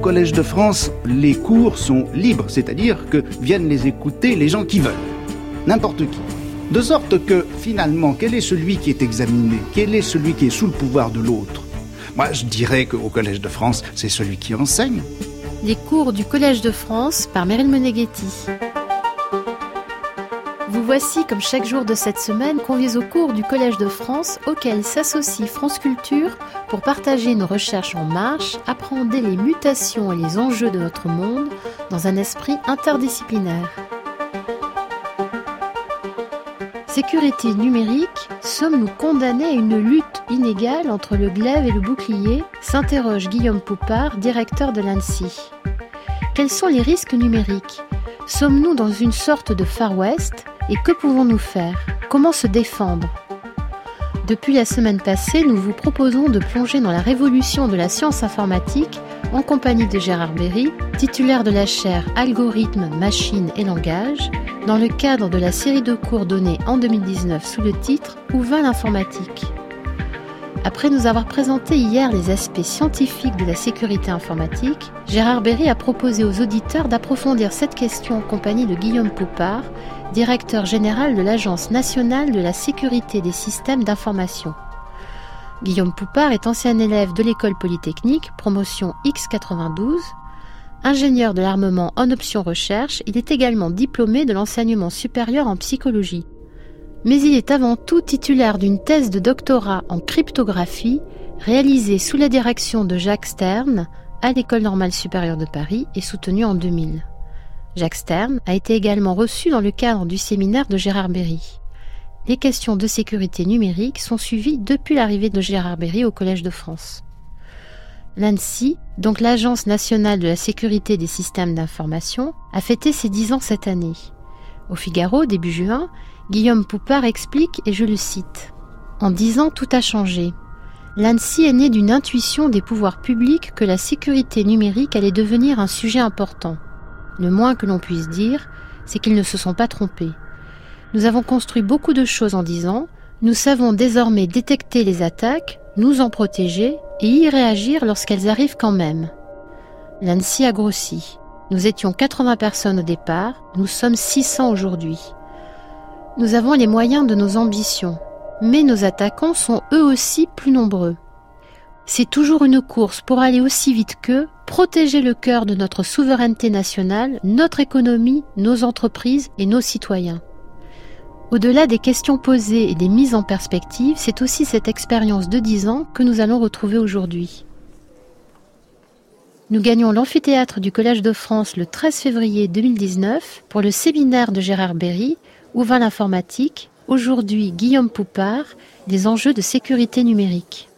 Collège de France, les cours sont libres, c'est-à-dire que viennent les écouter les gens qui veulent, n'importe qui. De sorte que, finalement, quel est celui qui est examiné? Quel est celui qui est sous le pouvoir de l'autre? Moi, je dirais qu'au Collège de France, c'est celui qui enseigne. Les cours du Collège de France par Meryl Moneghetti. Vous voici, comme chaque jour de cette semaine, conviés au cours du Collège de France, auquel s'associe France Culture pour partager nos recherches en marche, appréhender les mutations et les enjeux de notre monde dans un esprit interdisciplinaire. Sécurité numérique, sommes-nous condamnés à une lutte inégale entre le glaive et le bouclier? S'interroge Guillaume Poupart, directeur de l'Annecy. Quels sont les risques numériques? Sommes-nous dans une sorte de Far West? Et que pouvons-nous faire? Comment se défendre? Depuis la semaine passée, nous vous proposons de plonger dans la révolution de la science informatique en compagnie de Gérard Berry, titulaire de la chaire Algorithmes, Machines et Langage, dans le cadre de la série de cours donnée en 2019 sous le titre « Où va l'informatique ?» Après nous avoir présenté hier les aspects scientifiques de la sécurité informatique, Gérard Berry a proposé aux auditeurs d'approfondir cette question en compagnie de Guillaume Poupart, directeur général de l'Agence nationale de la sécurité des systèmes d'information. Guillaume Poupart est ancien élève de l'école polytechnique, promotion X92. Ingénieur de l'armement en option recherche, il est également diplômé de l'enseignement supérieur en psychologie. Mais il est avant tout titulaire d'une thèse de doctorat en cryptographie réalisée sous la direction de Jacques Stern à l'École normale supérieure de Paris et soutenue en 2000. Jacques Stern a été également reçu dans le cadre du séminaire de Gérard Berry. Les questions de sécurité numérique sont suivies depuis l'arrivée de Gérard Berry au Collège de France. L'ANSSI, donc l'Agence nationale de la sécurité des systèmes d'information, a fêté ses 10 ans cette année. Au Figaro, début juin, Guillaume Poupart explique, et je le cite, « En 10 ans, tout a changé. L'ANSSI est née d'une intuition des pouvoirs publics que la sécurité numérique allait devenir un sujet important. Le moins que l'on puisse dire, c'est qu'ils ne se sont pas trompés. Nous avons construit beaucoup de choses en 10 ans, nous savons désormais détecter les attaques, nous en protéger et y réagir lorsqu'elles arrivent quand même. L'ANSSI a grossi. Nous étions 80 personnes au départ, nous sommes 600 aujourd'hui. Nous avons les moyens de nos ambitions, mais nos attaquants sont eux aussi plus nombreux. C'est toujours une course pour aller aussi vite qu'eux, protéger le cœur de notre souveraineté nationale, notre économie, nos entreprises et nos citoyens. Au-delà des questions posées et des mises en perspective, c'est aussi cette expérience de 10 ans que nous allons retrouver aujourd'hui. Nous gagnons l'amphithéâtre du Collège de France le 13 février 2019 pour le séminaire de Gérard Berry, Où va l'informatique? Aujourd'hui, Guillaume Poupart, des enjeux de sécurité numérique.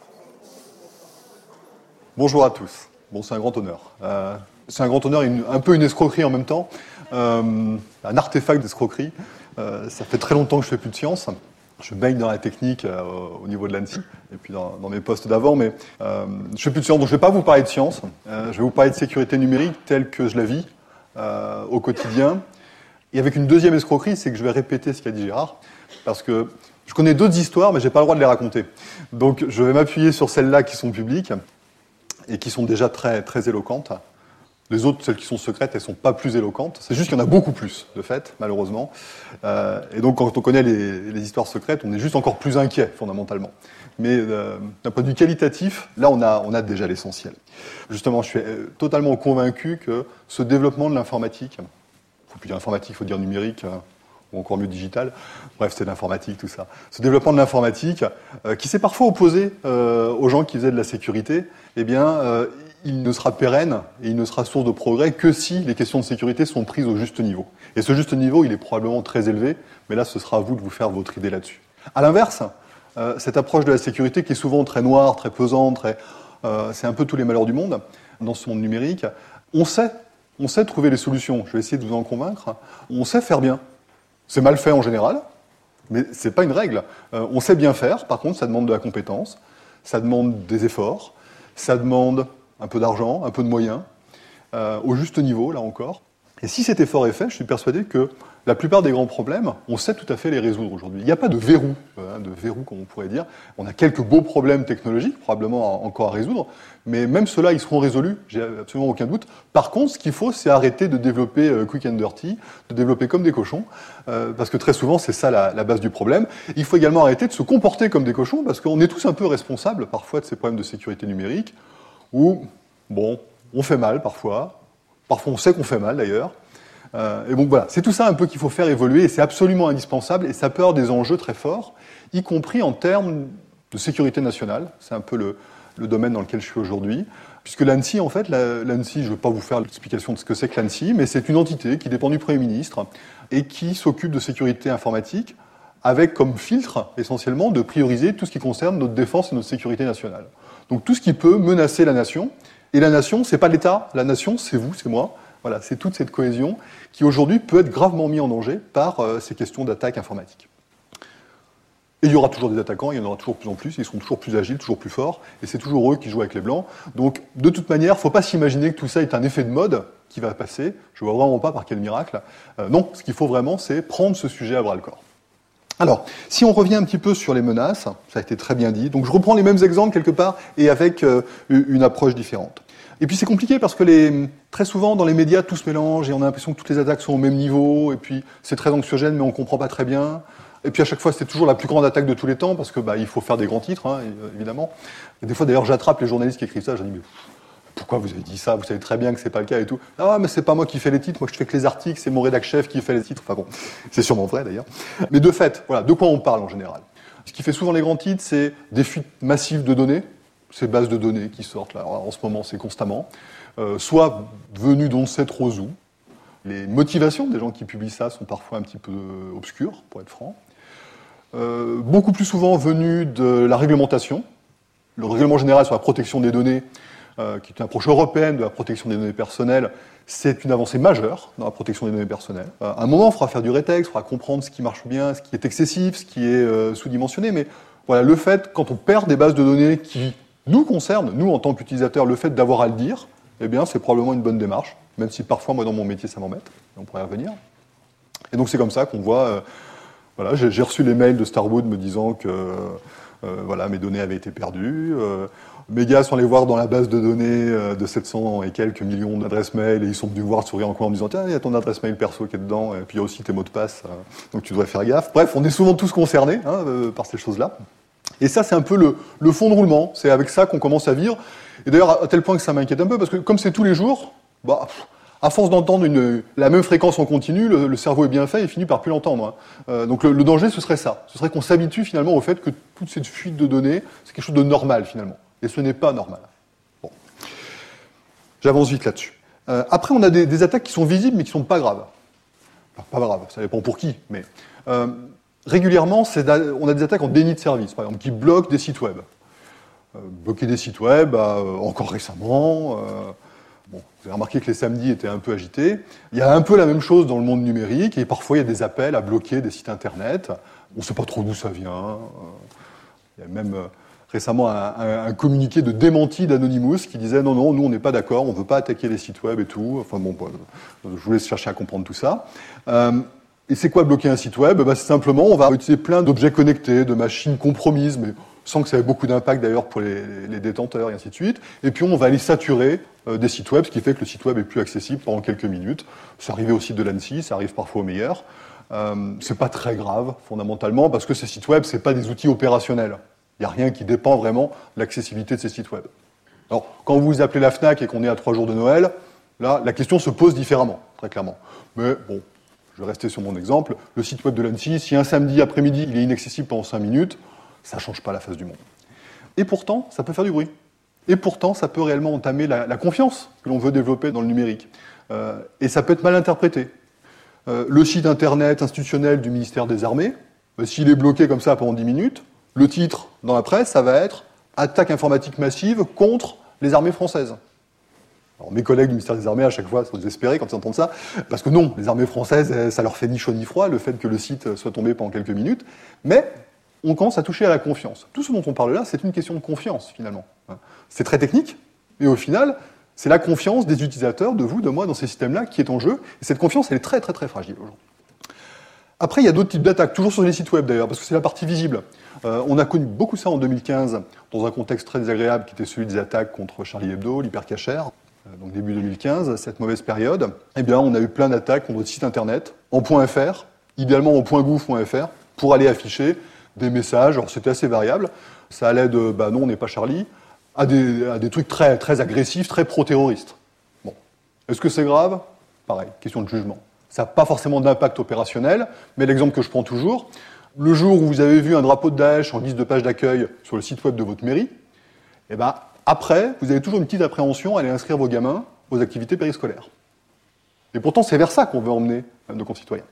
Bonjour à tous. Bon, c'est un grand honneur. C'est un grand honneur et un peu une escroquerie en même temps. Un artefact d'escroquerie. Ça fait très longtemps que je fais plus de sciences. Je baigne dans la technique au niveau de l'ANSSI et puis dans mes postes d'avant, mais je fais plus de sciences, donc je ne vais pas vous parler de sciences. Je vais vous parler de sécurité numérique telle que je la vis au quotidien. Et avec une deuxième escroquerie, c'est que je vais répéter ce qu'a dit Gérard, parce que je connais d'autres histoires, mais je n'ai pas le droit de les raconter. Donc je vais m'appuyer sur celles-là qui sont publiques et qui sont déjà très, très éloquentes. Les autres, celles qui sont secrètes, elles ne sont pas plus éloquentes. C'est juste qu'il y en a beaucoup plus, de fait, malheureusement. Et donc, quand on connaît les histoires secrètes, on est juste encore plus inquiet, fondamentalement. Mais d'un point de vue qualitatif, là, on a déjà l'essentiel. Justement, je suis totalement convaincu que ce développement de l'informatique, il ne faut plus dire informatique, il faut dire numérique, ou encore mieux digital, bref, c'est l'informatique, tout ça. Ce développement de l'informatique, qui s'est parfois opposé aux gens qui faisaient de la sécurité, eh bien, il ne sera pérenne et il ne sera source de progrès que si les questions de sécurité sont prises au juste niveau. Et ce juste niveau, il est probablement très élevé, mais là, ce sera à vous de vous faire votre idée là-dessus. À l'inverse, cette approche de la sécurité qui est souvent très noire, très pesante, c'est un peu tous les malheurs du monde dans ce monde numérique, on sait trouver les solutions. Je vais essayer de vous en convaincre. On sait faire bien. C'est mal fait en général, mais c'est pas une règle. On sait bien faire, par contre, ça demande de la compétence, ça demande des efforts, ça demande un peu d'argent, un peu de moyens, au juste niveau, là encore. Et si cet effort est fait, je suis persuadé que la plupart des grands problèmes, on sait tout à fait les résoudre aujourd'hui. Il n'y a pas de verrou, comme on pourrait dire. On a quelques beaux problèmes technologiques, probablement encore à résoudre, mais même ceux-là, ils seront résolus, j'ai absolument aucun doute. Par contre, ce qu'il faut, c'est arrêter de développer quick and dirty, de développer comme des cochons, parce que très souvent, c'est ça la base du problème. Il faut également arrêter de se comporter comme des cochons, parce qu'on est tous un peu responsables, parfois, de ces problèmes de sécurité numérique, où, bon, on fait mal parfois on sait qu'on fait mal d'ailleurs. Et bon, voilà, c'est tout ça un peu qu'il faut faire évoluer, et c'est absolument indispensable, et ça peut avoir des enjeux très forts, y compris en termes de sécurité nationale. C'est un peu le domaine dans lequel je suis aujourd'hui. Puisque l'ANSSI, en fait, l'ANSSI, je ne vais pas vous faire l'explication de ce que c'est que l'ANSSI, mais c'est une entité qui dépend du Premier ministre et qui s'occupe de sécurité informatique, avec comme filtre, essentiellement, de prioriser tout ce qui concerne notre défense et notre sécurité nationale. Donc tout ce qui peut menacer la nation. Et la nation, c'est pas l'État, la nation, c'est vous, c'est moi. Voilà, c'est toute cette cohésion qui aujourd'hui peut être gravement mise en danger par ces questions d'attaque informatique. Et il y aura toujours des attaquants, il y en aura toujours de plus en plus, ils seront toujours plus agiles, toujours plus forts, et c'est toujours eux qui jouent avec les blancs. Donc, de toute manière, il ne faut pas s'imaginer que tout ça est un effet de mode qui va passer. Je ne vois vraiment pas par quel miracle. Non, ce qu'il faut vraiment, c'est prendre ce sujet à bras-le-corps. Alors, si on revient un petit peu sur les menaces, ça a été très bien dit, donc je reprends les mêmes exemples quelque part, et avec une approche différente. Et puis c'est compliqué parce que très souvent dans les médias tout se mélange et on a l'impression que toutes les attaques sont au même niveau et puis c'est très anxiogène mais on ne comprend pas très bien. Et puis à chaque fois c'est toujours la plus grande attaque de tous les temps parce que il faut faire des grands titres évidemment. Et des fois d'ailleurs j'attrape les journalistes qui écrivent ça, je dis mais pourquoi vous avez dit ça, vous savez très bien que c'est pas le cas et tout. Ah mais c'est pas moi qui fais les titres, moi je fais que les articles, c'est mon rédac chef qui fait les titres. Enfin bon, c'est sûrement vrai d'ailleurs. Mais de fait, voilà, de quoi on parle en général. Ce qui fait souvent les grands titres, c'est des fuites massives de données. Ces bases de données qui sortent, là, en ce moment, c'est constamment, soit venues d'on ne sait trop où. Les motivations des gens qui publient ça sont parfois un petit peu obscures, pour être franc. Beaucoup plus souvent venues de la réglementation. Le règlement général sur la protection des données, qui est une approche européenne de la protection des données personnelles, c'est une avancée majeure dans la protection des données personnelles. À un moment, il faudra faire du rétexte, il faudra comprendre ce qui marche bien, ce qui est excessif, ce qui est sous-dimensionné, mais voilà, le fait, quand on perd des bases de données qui nous concerne, nous en tant qu'utilisateurs, le fait d'avoir à le dire, eh bien c'est probablement une bonne démarche, même si parfois moi dans mon métier ça m'embête, et on pourrait y revenir. Et donc c'est comme ça qu'on voit, voilà, j'ai reçu les mails de Starwood me disant que voilà, mes données avaient été perdues, mes gars sont allés voir dans la base de données de 700 et quelques millions d'adresses mail, et ils sont venus voir sourire en coin en me disant tiens, il y a ton adresse mail perso qui est dedans, et puis il y a aussi tes mots de passe, donc tu devrais faire gaffe. Bref, on est souvent tous concernés par ces choses-là. Et ça, c'est un peu le fond de roulement. C'est avec ça qu'on commence à vivre. Et d'ailleurs, à tel point que ça m'inquiète un peu, parce que comme c'est tous les jours, à force d'entendre la même fréquence en continu, le cerveau est bien fait et il finit par plus l'entendre. Donc le danger, ce serait ça. Ce serait qu'on s'habitue finalement au fait que toute cette fuite de données, c'est quelque chose de normal finalement. Et ce n'est pas normal. Bon. J'avance vite là-dessus. Après, on a des attaques qui sont visibles, mais qui ne sont pas graves. Enfin, pas graves, ça dépend pour qui, mais... régulièrement, on a des attaques en déni de service, par exemple, qui bloquent des sites web. Bloquer des sites web, encore récemment, vous avez remarqué que les samedis étaient un peu agités. Il y a un peu la même chose dans le monde numérique, et parfois il y a des appels à bloquer des sites internet. On ne sait pas trop d'où ça vient. Il y a même récemment un communiqué de démenti d'Anonymous qui disait non, nous on n'est pas d'accord, on ne veut pas attaquer les sites web et tout. Enfin bon, je vous laisse chercher à comprendre tout ça. Et c'est quoi bloquer un site web ? C'est simplement, on va utiliser plein d'objets connectés, de machines compromises, mais sans que ça ait beaucoup d'impact d'ailleurs pour les détenteurs et ainsi de suite. Et puis on va aller saturer des sites web, ce qui fait que le site web est plus accessible pendant quelques minutes. Ça arrivait au site de l'ANSSI, ça arrive parfois au meilleur. C'est pas très grave, fondamentalement, parce que ces sites web, c'est pas des outils opérationnels. Il n'y a rien qui dépend vraiment de l'accessibilité de ces sites web. Alors, quand vous appelez la FNAC et qu'on est à 3 jours de Noël, là, la question se pose différemment, très clairement. Mais bon, je vais rester sur mon exemple. Le site web de l'ANSSI, si un samedi après-midi, il est inaccessible pendant 5 minutes, ça ne change pas la face du monde. Et pourtant, ça peut faire du bruit. Et pourtant, ça peut réellement entamer la confiance que l'on veut développer dans le numérique. Et ça peut être mal interprété. Le site internet institutionnel du ministère des Armées, s'il est bloqué comme ça pendant 10 minutes, le titre dans la presse, ça va être « Attaque informatique massive contre les armées françaises ». Alors, mes collègues du ministère des Armées, à chaque fois, sont désespérés quand ils entendent ça, parce que non, les armées françaises, ça leur fait ni chaud ni froid, le fait que le site soit tombé pendant quelques minutes, mais on commence à toucher à la confiance. Tout ce dont on parle là, c'est une question de confiance, finalement. C'est très technique, mais au final, c'est la confiance des utilisateurs, de vous, de moi, dans ces systèmes-là, qui est en jeu, et cette confiance, elle est très, très, très fragile aujourd'hui. Après, il y a d'autres types d'attaques, toujours sur les sites web d'ailleurs, parce que c'est la partie visible. On a connu beaucoup ça en 2015, dans un contexte très désagréable qui était celui des attaques contre Charlie Hebdo, l'hypercachère. Donc début 2015, cette mauvaise période, eh bien, on a eu plein d'attaques contre notre site internet, en .fr, idéalement en .gouv.fr, pour aller afficher des messages. Alors c'était assez variable. Ça allait de « non, on n'est pas Charlie », à des trucs très, très agressifs, très pro-terroristes. Bon. Est-ce que c'est grave ? Pareil, question de jugement. Ça n'a pas forcément d'impact opérationnel, mais l'exemple que je prends toujours, le jour où vous avez vu un drapeau de Daesh en guise de page d'accueil sur le site web de votre mairie, eh ben, après, vous avez toujours une petite appréhension à aller inscrire vos gamins aux activités périscolaires. Et pourtant, c'est vers ça qu'on veut emmener nos concitoyens.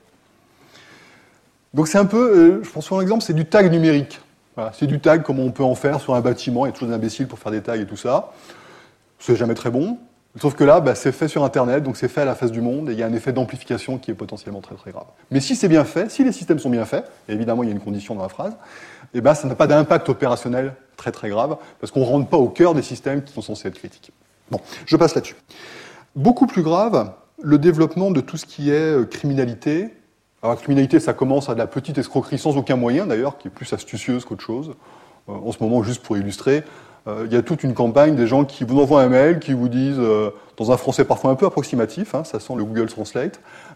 Donc c'est un peu, je pense sur l'exemple, c'est du tag numérique. Voilà, c'est du tag comme on peut en faire sur un bâtiment, il y a toujours des imbéciles pour faire des tags et tout ça. C'est jamais très bon. Sauf que là, c'est fait sur Internet, donc c'est fait à la face du monde, et il y a un effet d'amplification qui est potentiellement très très grave. Mais si c'est bien fait, si les systèmes sont bien faits, et évidemment il y a une condition dans la phrase, eh ben, ça n'a pas d'impact opérationnel très très grave, parce qu'on ne rentre pas au cœur des systèmes qui sont censés être critiques. Bon, je passe là-dessus. Beaucoup plus grave, le développement de tout ce qui est criminalité. Alors la criminalité, ça commence à de la petite escroquerie sans aucun moyen d'ailleurs, qui est plus astucieuse qu'autre chose. En ce moment, juste pour illustrer, il y a toute une campagne des gens qui vous envoient un mail, qui vous disent, dans un français parfois un peu approximatif, ça sent le Google Translate,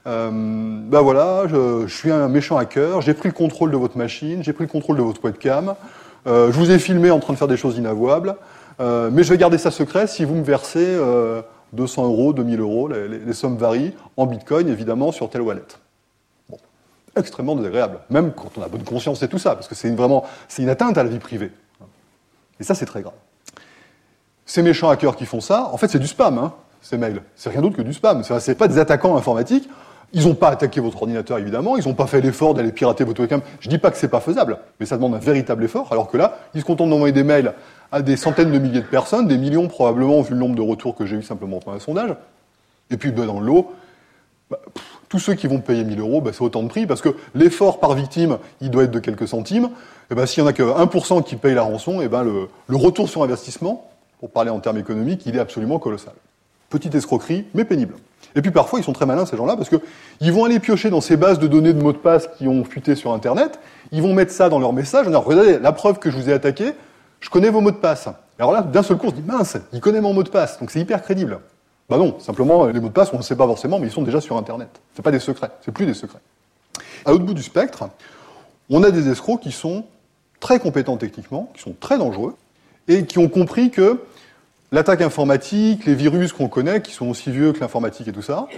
voilà, je suis un méchant hacker, j'ai pris le contrôle de votre machine, j'ai pris le contrôle de votre webcam, je vous ai filmé en train de faire des choses inavouables, mais je vais garder ça secret si vous me versez 200 €, 2000 €, les sommes varient, en bitcoin évidemment, sur telle wallet. Bon, extrêmement désagréable, même quand on a bonne conscience et tout ça, parce que c'est une atteinte à la vie privée. Et ça, c'est très grave. Ces méchants hackers qui font ça, en fait, c'est du spam, ces mails. C'est rien d'autre que du spam. C'est pas des attaquants informatiques. Ils n'ont pas attaqué votre ordinateur, évidemment. Ils n'ont pas fait l'effort d'aller pirater votre webcam. Je dis pas que c'est pas faisable, mais ça demande un véritable effort. Alors que là, ils se contentent d'envoyer des mails à des centaines de milliers de personnes, des millions probablement, vu le nombre de retours que j'ai eu simplement dans un sondage. Et puis, dans le lot, tous ceux qui vont payer 1000 €, c'est autant de prix, parce que l'effort par victime, il doit être de quelques centimes. Et s'il n'y en a que 1% qui paye la rançon, le retour sur investissement, pour parler en termes économiques, il est absolument colossal. Petite escroquerie, mais pénible. Et puis parfois, ils sont très malins, ces gens-là, parce qu'ils vont aller piocher dans ces bases de données de mots de passe qui ont fuité sur Internet, ils vont mettre ça dans leur message, en disant, regardez, la preuve que je vous ai attaqué, je connais vos mots de passe. Alors là, d'un seul coup, on se dit, mince, il connaît mon mot de passe, donc c'est hyper crédible. Non, simplement, les mots de passe, on ne sait pas forcément, mais ils sont déjà sur Internet. C'est pas des secrets, c'est plus des secrets. À l'autre bout du spectre, on a des escrocs qui sont très compétents techniquement, qui sont très dangereux, et qui ont compris que l'attaque informatique, les virus qu'on connaît, qui sont aussi vieux que l'informatique et tout ça,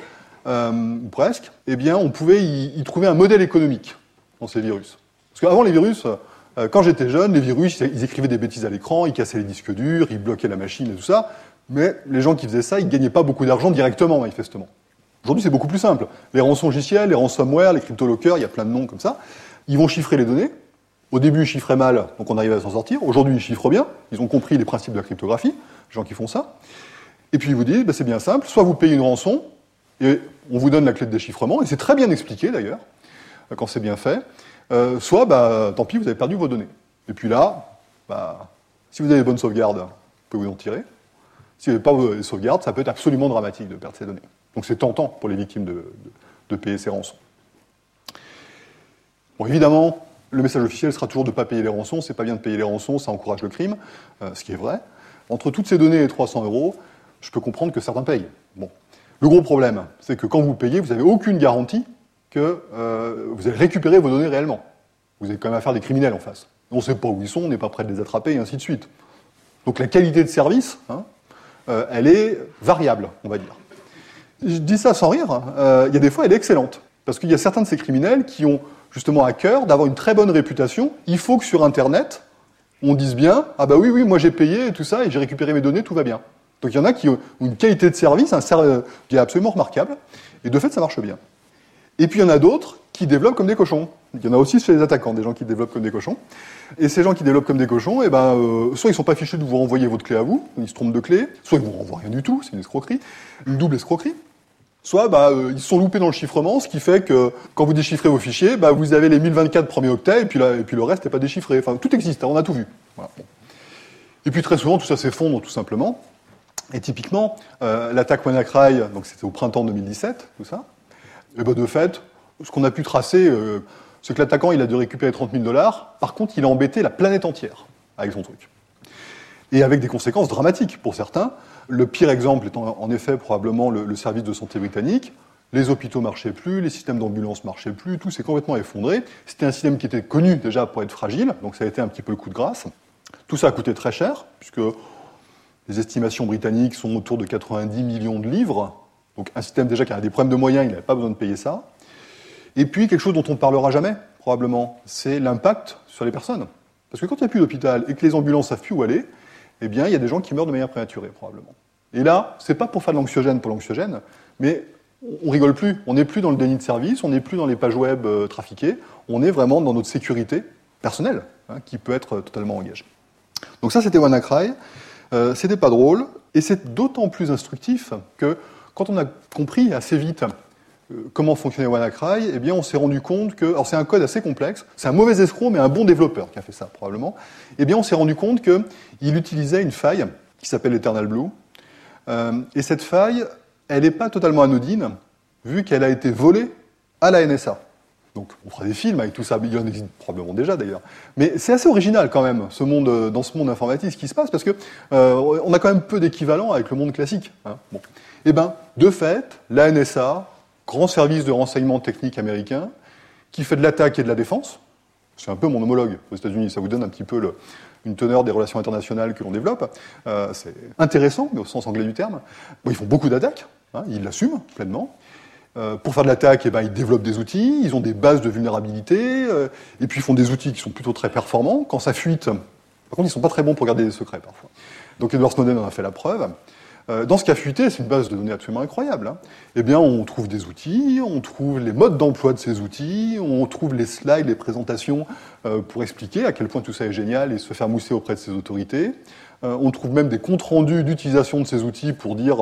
ou presque, on pouvait y trouver un modèle économique dans ces virus. Parce qu'avant les virus, quand j'étais jeune, les virus, ils écrivaient des bêtises à l'écran, ils cassaient les disques durs, ils bloquaient la machine et tout ça, mais les gens qui faisaient ça, ils ne gagnaient pas beaucoup d'argent directement, manifestement. Aujourd'hui, c'est beaucoup plus simple. Les rançongiciels, les ransomware, les cryptolockers, il y a plein de noms comme ça, ils vont chiffrer les données. Au début, ils chiffraient mal, donc on arrivait à s'en sortir. Aujourd'hui, ils chiffrent bien. Ils ont compris les principes de la cryptographie, les gens qui font ça. Et puis, ils vous disent, c'est bien simple, soit vous payez une rançon, et on vous donne la clé de déchiffrement, et c'est très bien expliqué, d'ailleurs, quand c'est bien fait. Soit, tant pis, vous avez perdu vos données. Et puis là, si vous avez de bonnes sauvegardes, vous pouvez vous en tirer. Si vous n'avez pas de sauvegardes, ça peut être absolument dramatique de perdre ces données. Donc c'est tentant pour les victimes de payer ces rançons. Bon, évidemment, le message officiel sera toujours de ne pas payer les rançons. C'est pas bien de payer les rançons, ça encourage le crime, ce qui est vrai. Entre toutes ces données et 300 €, je peux comprendre que certains payent. Bon. Le gros problème, c'est que quand vous payez, vous n'avez aucune garantie que vous allez récupérer vos données réellement. Vous avez quand même affaire à des criminels en face. On ne sait pas où ils sont, on n'est pas prêt de les attraper, et ainsi de suite. Donc la qualité de service, elle est variable, on va dire. Je dis ça sans rire, il y a des fois, elle est excellente. Parce qu'il y a certains de ces criminels qui ont justement à cœur d'avoir une très bonne réputation. Il faut que sur Internet, on dise bien « Ah oui, moi j'ai payé et tout ça, et j'ai récupéré mes données, tout va bien ». Donc il y en a qui ont une qualité de service qui est absolument remarquable, et de fait, ça marche bien. Et puis il y en a d'autres qui développent comme des cochons. Il y en a aussi chez les attaquants, des gens qui développent comme des cochons. Et ces gens qui développent comme des cochons, soit ils ne sont pas fichus de vous renvoyer votre clé à vous, ils se trompent de clé, soit ils ne vous renvoient rien du tout, c'est une escroquerie, une double escroquerie. Soit ils se sont loupés dans le chiffrement, ce qui fait que quand vous déchiffrez vos fichiers, vous avez les 1024 premiers octets, et puis le reste n'est pas déchiffré. Enfin, tout existe, on a tout vu. Voilà. Et puis très souvent, tout ça s'effondre tout simplement. Et typiquement, l'attaque WannaCry, donc c'était au printemps 2017, tout ça, et de fait, Ce qu'on a pu tracer, c'est que l'attaquant, il a dû récupérer 30 000 $. Par contre, il a embêté la planète entière avec son truc. Et avec des conséquences dramatiques pour certains. Le pire exemple étant en effet probablement le service de santé britannique. Les hôpitaux marchaient plus, les systèmes d'ambulance marchaient plus, tout s'est complètement effondré. C'était un système qui était connu déjà pour être fragile, donc ça a été un petit peu le coup de grâce. Tout ça a coûté très cher, puisque les estimations britanniques sont autour de 90 millions de livres. Donc un système déjà qui a des problèmes de moyens, il n'avait pas besoin de payer ça. Et puis quelque chose dont on ne parlera jamais, probablement, c'est l'impact sur les personnes. Parce que quand il n'y a plus d'hôpital et que les ambulances ne savent plus où aller, eh bien il y a des gens qui meurent de manière prématurée, probablement. Et là, c'est pas pour faire de l'anxiogène pour l'anxiogène, mais on rigole plus. On n'est plus dans le déni de service, on n'est plus dans les pages web trafiquées, on est vraiment dans notre sécurité personnelle, qui peut être totalement engagée. Donc ça, c'était WannaCry. C'était pas drôle, et c'est d'autant plus instructif que quand on a compris assez vite comment fonctionnait WannaCry, eh bien on s'est rendu compte que, alors c'est un code assez complexe, c'est un mauvais escroc mais un bon développeur qui a fait ça probablement, eh bien on s'est rendu compte qu'il utilisait une faille qui s'appelle Eternal Blue, et cette faille, elle n'est pas totalement anodine, vu qu'elle a été volée à la NSA. Donc on fera des films avec tout ça, il y en existe probablement déjà d'ailleurs. Mais c'est assez original quand même, dans ce monde informatique, ce qui se passe, parce que on a quand même peu d'équivalent avec le monde classique. Bon. Eh bien, de fait, la NSA, grand service de renseignement technique américain, qui fait de l'attaque et de la défense, c'est un peu mon homologue aux États-Unis, ça vous donne un petit peu une teneur des relations internationales que l'on développe. C'est intéressant, mais au sens anglais du terme. Bon, ils font beaucoup d'attaques, ils l'assument pleinement. Pour faire de l'attaque, eh ben, ils développent des outils, ils ont des bases de vulnérabilité, et puis ils font des outils qui sont plutôt très performants. Quand ça fuite, par contre, ils ne sont pas très bons pour garder des secrets parfois. Donc Edward Snowden en a fait la preuve. Dans ce qui a fuité, c'est une base de données absolument incroyable. Eh bien, on trouve des outils, on trouve les modes d'emploi de ces outils, on trouve les slides, les présentations pour expliquer à quel point tout ça est génial et se faire mousser auprès de ces autorités. On trouve même des comptes rendus d'utilisation de ces outils pour dire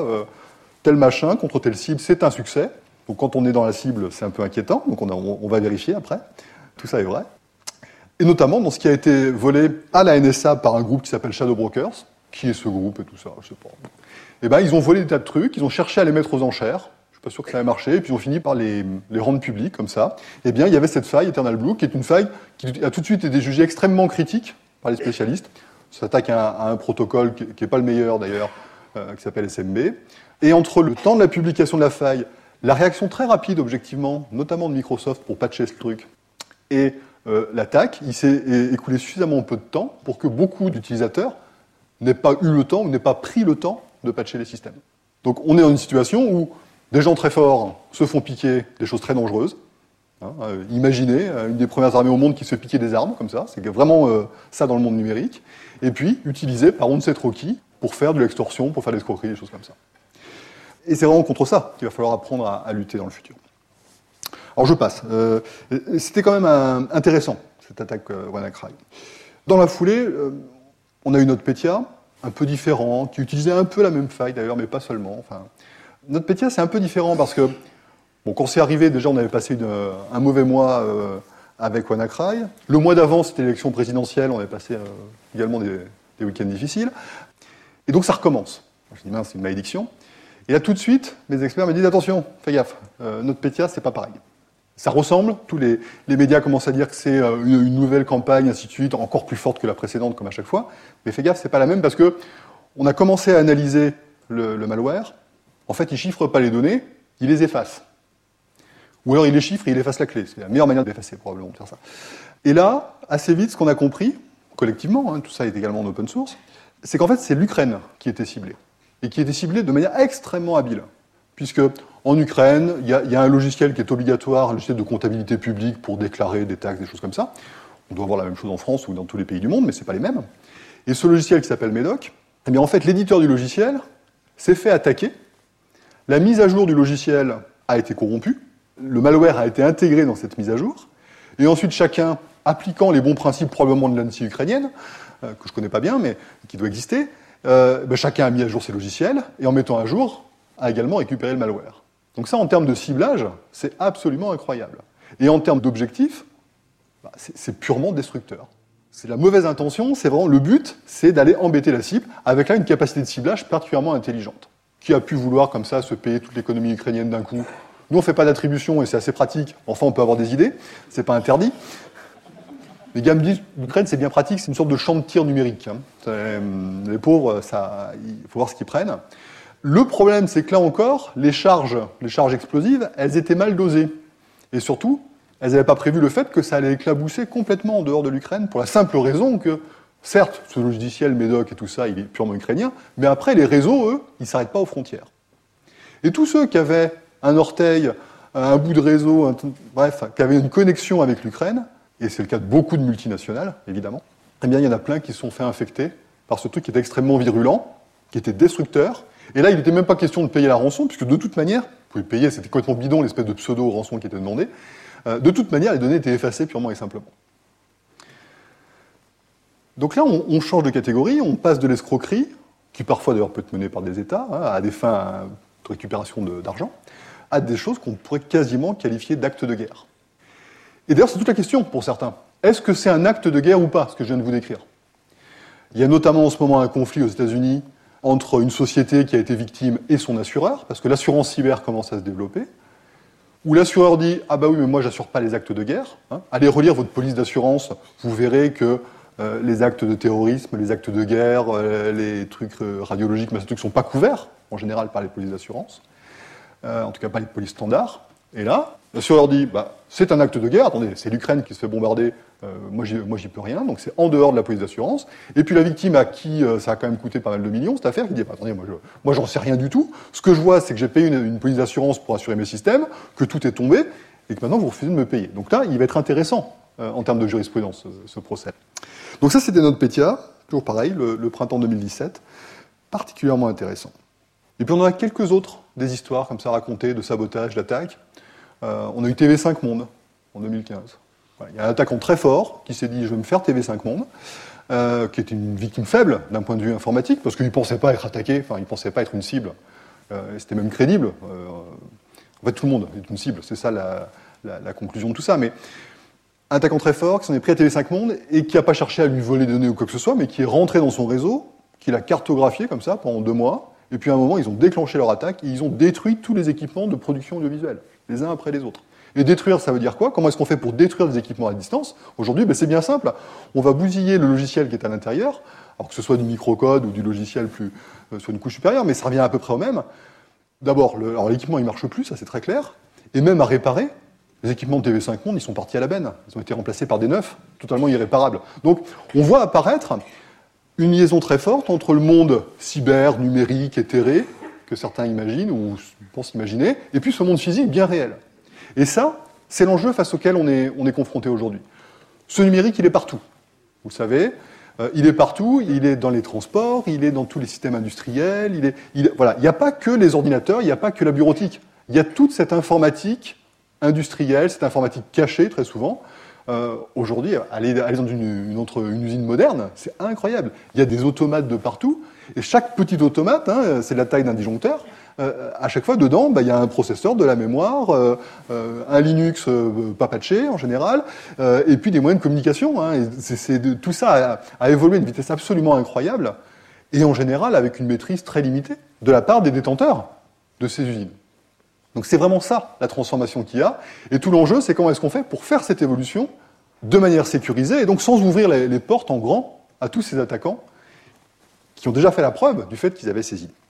tel machin contre telle cible, c'est un succès. Donc quand on est dans la cible, c'est un peu inquiétant, donc on va vérifier après. Tout ça est vrai. Et notamment dans ce qui a été volé à la NSA par un groupe qui s'appelle Shadow Brokers. Qui est ce groupe et tout ça, je sais pas. Eh ben, ils ont volé des tas de trucs, ils ont cherché à les mettre aux enchères, je suis pas sûr que ça ait marché, et puis ils ont fini par les rendre publics, comme ça. Eh bien, il y avait cette faille, Eternal Blue, qui est une faille qui a tout de suite été jugée extrêmement critique par les spécialistes. Ça s'attaque à un protocole qui n'est pas le meilleur, d'ailleurs, qui s'appelle SMB. Et entre le temps de la publication de la faille, la réaction très rapide, objectivement, notamment de Microsoft pour patcher ce truc, et l'attaque, il s'est écoulé suffisamment peu de temps pour que beaucoup d'utilisateurs n'aient pas eu le temps ou n'aient pas pris le temps de patcher les systèmes. Donc on est dans une situation où des gens très forts se font piquer des choses très dangereuses. Imaginez une des premières armées au monde qui se fait piquer des armes, comme ça, c'est vraiment ça dans le monde numérique, et puis utilisé par on ne sait trop qui pour faire de l'extorsion, pour faire de l'escroquerie, des choses comme ça. Et c'est vraiment contre ça qu'il va falloir apprendre à lutter dans le futur. Alors je passe. C'était quand même intéressant, cette attaque WannaCry. Dans la foulée, on a eu NotPetya, un peu différent, qui utilisait un peu la même faille d'ailleurs, mais pas seulement. Enfin, NotPetya, c'est un peu différent parce que, quand c'est arrivé, déjà on avait passé un mauvais mois avec WannaCry. Le mois d'avant, c'était l'élection présidentielle, on avait passé également des week-ends difficiles. Et donc ça recommence. Je dis, mince, c'est une malédiction. Et là, tout de suite, mes experts me disent, attention, fais gaffe, NotPetya, c'est pas pareil. Ça ressemble, tous les médias commencent à dire que c'est une nouvelle campagne, ainsi de suite, encore plus forte que la précédente, comme à chaque fois. Mais fais gaffe, c'est pas la même, parce que on a commencé à analyser le malware. En fait, il chiffre pas les données, il les efface. Ou alors il les chiffre et il efface la clé. C'est la meilleure manière d'effacer, probablement, de faire ça. Et là, assez vite, ce qu'on a compris, collectivement, tout ça est également en open source, c'est qu'en fait, c'est l'Ukraine qui était ciblée. Et qui était ciblée de manière extrêmement habile. Puisque en Ukraine, il y a un logiciel qui est obligatoire, un logiciel de comptabilité publique pour déclarer des taxes, des choses comme ça. On doit avoir la même chose en France ou dans tous les pays du monde, mais ce n'est pas les mêmes. Et ce logiciel qui s'appelle Medoc, eh bien en fait, l'éditeur du logiciel s'est fait attaquer. La mise à jour du logiciel a été corrompue. Le malware a été intégré dans cette mise à jour. Et ensuite, chacun, appliquant les bons principes probablement de l'ANSSI ukrainienne, que je ne connais pas bien, mais qui doit exister, chacun a mis à jour ses logiciels, et en mettant à jour, a également récupéré le malware. Donc ça, en termes de ciblage, c'est absolument incroyable. Et en termes d'objectifs, c'est purement destructeur. C'est la mauvaise intention, c'est vraiment le but, c'est d'aller embêter la cible, avec là une capacité de ciblage particulièrement intelligente. Qui a pu vouloir comme ça se payer toute l'économie ukrainienne d'un coup, Nous, on ne fait pas d'attribution et c'est assez pratique. Enfin, on peut avoir des idées, c'est pas interdit. Les gars me disent, l'Ukraine, c'est bien pratique, c'est une sorte de champ de tir numérique. Les pauvres, il faut voir ce qu'ils prennent. Le problème, c'est que là encore, les charges explosives, elles étaient mal dosées. Et surtout, elles n'avaient pas prévu le fait que ça allait éclabousser complètement en dehors de l'Ukraine, pour la simple raison que, certes, ce logiciel Médoc et tout ça, il est purement ukrainien, mais après, les réseaux, eux, ils ne s'arrêtent pas aux frontières. Et tous ceux qui avaient un orteil, un bout de réseau, bref, qui avaient une connexion avec l'Ukraine, et c'est le cas de beaucoup de multinationales, évidemment, eh bien, il y en a plein qui se sont fait infecter par ce truc qui était extrêmement virulent, qui était destructeur. Et là, il n'était même pas question de payer la rançon, puisque de toute manière, vous pouvez payer, c'était complètement bidon, l'espèce de pseudo-rançon qui était demandée. De toute manière, les données étaient effacées purement et simplement. Donc là, on change de catégorie, on passe de l'escroquerie, qui parfois d'ailleurs peut être menée par des États, à des fins de récupération d'argent, à des choses qu'on pourrait quasiment qualifier d'actes de guerre. Et d'ailleurs, c'est toute la question pour certains. Est-ce que c'est un acte de guerre ou pas, ce que je viens de vous décrire ? Il y a notamment en ce moment un conflit aux États-Unis entre une société qui a été victime et son assureur, parce que l'assurance cyber commence à se développer, où l'assureur dit « Ah bah oui, mais moi, j'assure pas les actes de guerre. Allez relire votre police d'assurance, vous verrez que les actes de terrorisme, les actes de guerre, les trucs radiologiques, mais ces trucs ne sont pas couverts, en général, par les polices d'assurance. En tout cas, pas les polices standards. Et là, l'assureur dit bah, c'est un acte de guerre, attendez, c'est l'Ukraine qui se fait bombarder, moi j'y peux rien, donc c'est en dehors de la police d'assurance. Et puis la victime à qui ça a quand même coûté pas mal de millions, cette affaire, qui dit bah, attendez, moi j'en sais rien du tout. Ce que je vois, c'est que j'ai payé une police d'assurance pour assurer mes systèmes, que tout est tombé, et que maintenant vous refusez de me payer. Donc là, il va être intéressant en termes de jurisprudence, ce procès. Donc ça, c'était notre PETIA, toujours pareil, le printemps 2017, particulièrement intéressant. Et puis on en a quelques autres, des histoires comme ça racontées, de sabotage, d'attaques. On a eu TV5 Monde en 2015. Voilà, il y a un attaquant très fort qui s'est dit « je vais me faire TV5 Monde », qui était une victime faible d'un point de vue informatique, parce qu'il ne pensait pas être attaqué, enfin il ne pensait pas être une cible. C'était même crédible. En fait, tout le monde est une cible, c'est ça la conclusion de tout ça. Mais un attaquant très fort qui s'en est pris à TV5 Monde et qui n'a pas cherché à lui voler des données ou quoi que ce soit, mais qui est rentré dans son réseau, qui l'a cartographié comme ça pendant 2 mois, et puis à un moment, ils ont déclenché leur attaque et ils ont détruit tous les équipements de production audiovisuelle, les uns après les autres. Et détruire, ça veut dire quoi ? Comment est-ce qu'on fait pour détruire des équipements à distance ? Aujourd'hui, c'est bien simple. On va bousiller le logiciel qui est à l'intérieur, alors que ce soit du microcode ou du logiciel sur une couche supérieure, mais ça revient à peu près au même. D'abord, alors l'équipement il marche plus, ça c'est très clair, et même à réparer, les équipements de TV5 Monde, ils sont partis à la benne. Ils ont été remplacés par des neufs, totalement irréparables. Donc, on voit apparaître une liaison très forte entre le monde cyber, numérique, éthéré, que certains imaginent ou pensent imaginer, et puis ce monde physique bien réel. Et ça, c'est l'enjeu face auquel on est confronté aujourd'hui. Ce numérique, il est partout. Vous le savez, il est partout, il est dans les transports, il est dans tous les systèmes industriels, voilà. Il n'y a pas que les ordinateurs, il n'y a pas que la bureautique. Il y a toute cette informatique industrielle, cette informatique cachée, très souvent. Aujourd'hui, aller dans une usine moderne, c'est incroyable. Il y a des automates de partout, et chaque petit automate, c'est la taille d'un disjoncteur. À chaque fois, dedans, il y a un processeur, de la mémoire, un Linux pas patché en général, et puis des moyens de communication. Tout ça a évolué à une vitesse absolument incroyable, et en général avec une maîtrise très limitée de la part des détenteurs de ces usines. Donc c'est vraiment ça, la transformation qu'il y a. Et tout l'enjeu, c'est comment est-ce qu'on fait pour faire cette évolution de manière sécurisée, et donc sans ouvrir les portes en grand à tous ces attaquants qui ont déjà fait la preuve du fait qu'ils avaient ces idées.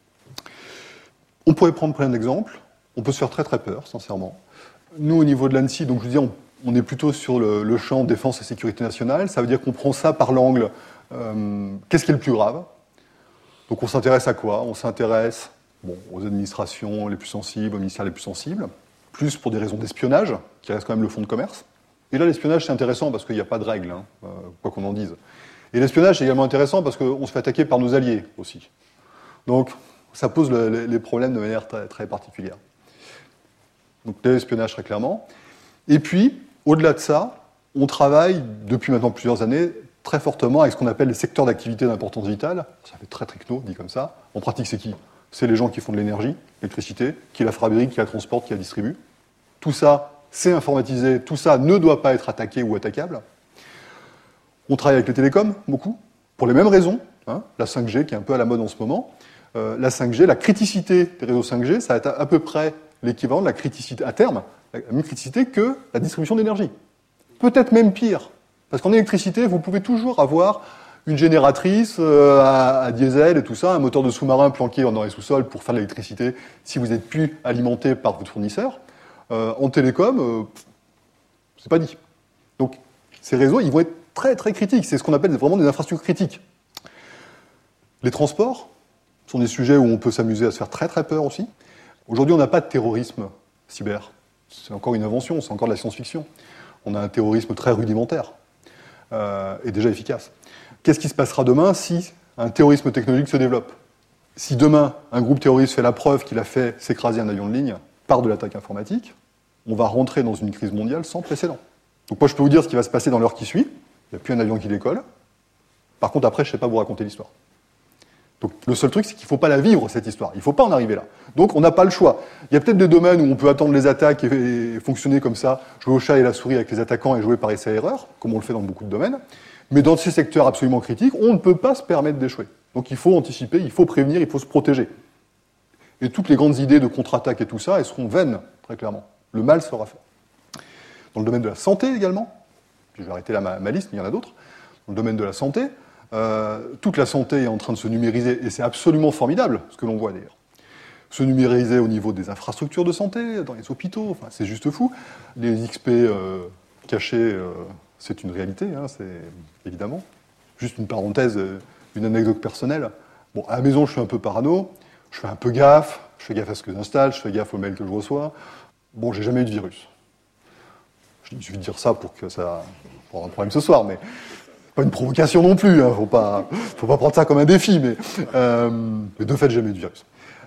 On pourrait prendre plein d'exemples. On peut se faire très très peur, sincèrement. Nous, au niveau de l'ANSSI, donc je vous dis, on est plutôt sur le champ défense et sécurité nationale. Ça veut dire qu'on prend ça par l'angle qu'est-ce qui est le plus grave. Donc on s'intéresse à quoi ? On s'intéresse aux administrations les plus sensibles, aux ministères les plus sensibles, plus pour des raisons d'espionnage, qui reste quand même le fonds de commerce. Et là, l'espionnage, c'est intéressant parce qu'il n'y a pas de règles, quoi qu'on en dise. Et l'espionnage, c'est également intéressant parce qu'on se fait attaquer par nos alliés aussi. Donc, ça pose les problèmes de manière très, très particulière. Donc, l'espionnage, très clairement. Et puis, au-delà de ça, on travaille, depuis maintenant plusieurs années, très fortement avec ce qu'on appelle les secteurs d'activité d'importance vitale. Ça fait très techno, dit comme ça. En pratique, c'est qui ? C'est les gens qui font de l'énergie, l'électricité, qui la fabriquent, qui la transportent, qui la distribuent. Tout ça, c'est informatisé, tout ça ne doit pas être attaqué ou attaquable. On travaille avec les télécoms, beaucoup, pour les mêmes raisons. La 5G, qui est un peu à la mode en ce moment. La 5G, la criticité des réseaux 5G, ça va être à peu près l'équivalent de la criticité, à terme, la même criticité que la distribution d'énergie. Peut-être même pire. Parce qu'en électricité, vous pouvez toujours avoir une génératrice à diesel et tout ça, un moteur de sous-marin planqué dans les sous-sols pour faire de l'électricité si vous n'êtes plus alimenté par votre fournisseur. En télécom, c'est pas dit. Donc, ces réseaux, ils vont être très, très critiques. C'est ce qu'on appelle vraiment des infrastructures critiques. Les transports sont des sujets où on peut s'amuser à se faire très, très peur aussi. Aujourd'hui, on n'a pas de terrorisme cyber. C'est encore une invention, c'est encore de la science-fiction. On a un terrorisme très rudimentaire et déjà efficace. Qu'est-ce qui se passera demain si un terrorisme technologique se développe ? Si demain, un groupe terroriste fait la preuve qu'il a fait s'écraser un avion de ligne par de l'attaque informatique, on va rentrer dans une crise mondiale sans précédent. Donc moi, je peux vous dire ce qui va se passer dans l'heure qui suit. Il n'y a plus un avion qui décolle. Par contre, après, je ne sais pas vous raconter l'histoire. Donc le seul truc, c'est qu'il ne faut pas la vivre, cette histoire. Il ne faut pas en arriver là. Donc on n'a pas le choix. Il y a peut-être des domaines où on peut attendre les attaques et fonctionner comme ça, jouer au chat et la souris avec les attaquants et jouer par essai-erreur, comme on le fait dans beaucoup de domaines. Mais dans ces secteurs absolument critiques, on ne peut pas se permettre d'échouer. Donc il faut anticiper, il faut prévenir, il faut se protéger. Et toutes les grandes idées de contre-attaque et tout ça, elles seront vaines, très clairement. Le mal sera fait. Dans le domaine de la santé également, puis je vais arrêter là ma liste, mais il y en a d'autres. Dans le domaine de la santé, toute la santé est en train de se numériser, et c'est absolument formidable, ce que l'on voit d'ailleurs. Se numériser au niveau des infrastructures de santé, dans les hôpitaux, enfin, c'est juste fou. Les XP cachés, c'est une réalité, hein, c'est évidemment. Juste une parenthèse, une anecdote personnelle. Bon, à la maison, je suis un peu parano, je fais un peu gaffe, je fais gaffe à ce que j'installe, je fais gaffe aux mails que je reçois. Bon, j'ai jamais eu de virus. Il suffit de dire ça pour que ça... pour avoir un problème ce soir, mais... Pas une provocation non plus, hein, faut pas prendre ça comme un défi, mais de fait, jamais eu de virus.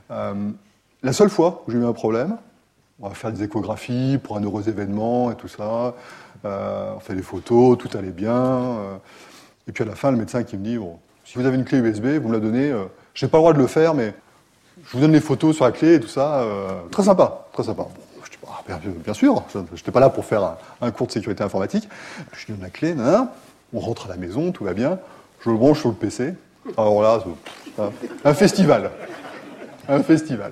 La seule fois où j'ai eu un problème, on va faire des échographies pour un heureux événement et tout ça, on fait des photos, tout allait bien, et puis à la fin, le médecin qui me dit, bon, si vous avez une clé USB, vous me la donnez, je n'ai pas le droit de le faire, mais je vous donne les photos sur la clé et tout ça, très sympa, très sympa. Bon, je dis, bien sûr, je n'étais pas là pour faire un cours de sécurité informatique, je lui donne la clé, on rentre à la maison, tout va bien, je le branche sur le PC. Alors là, un festival. Un festival.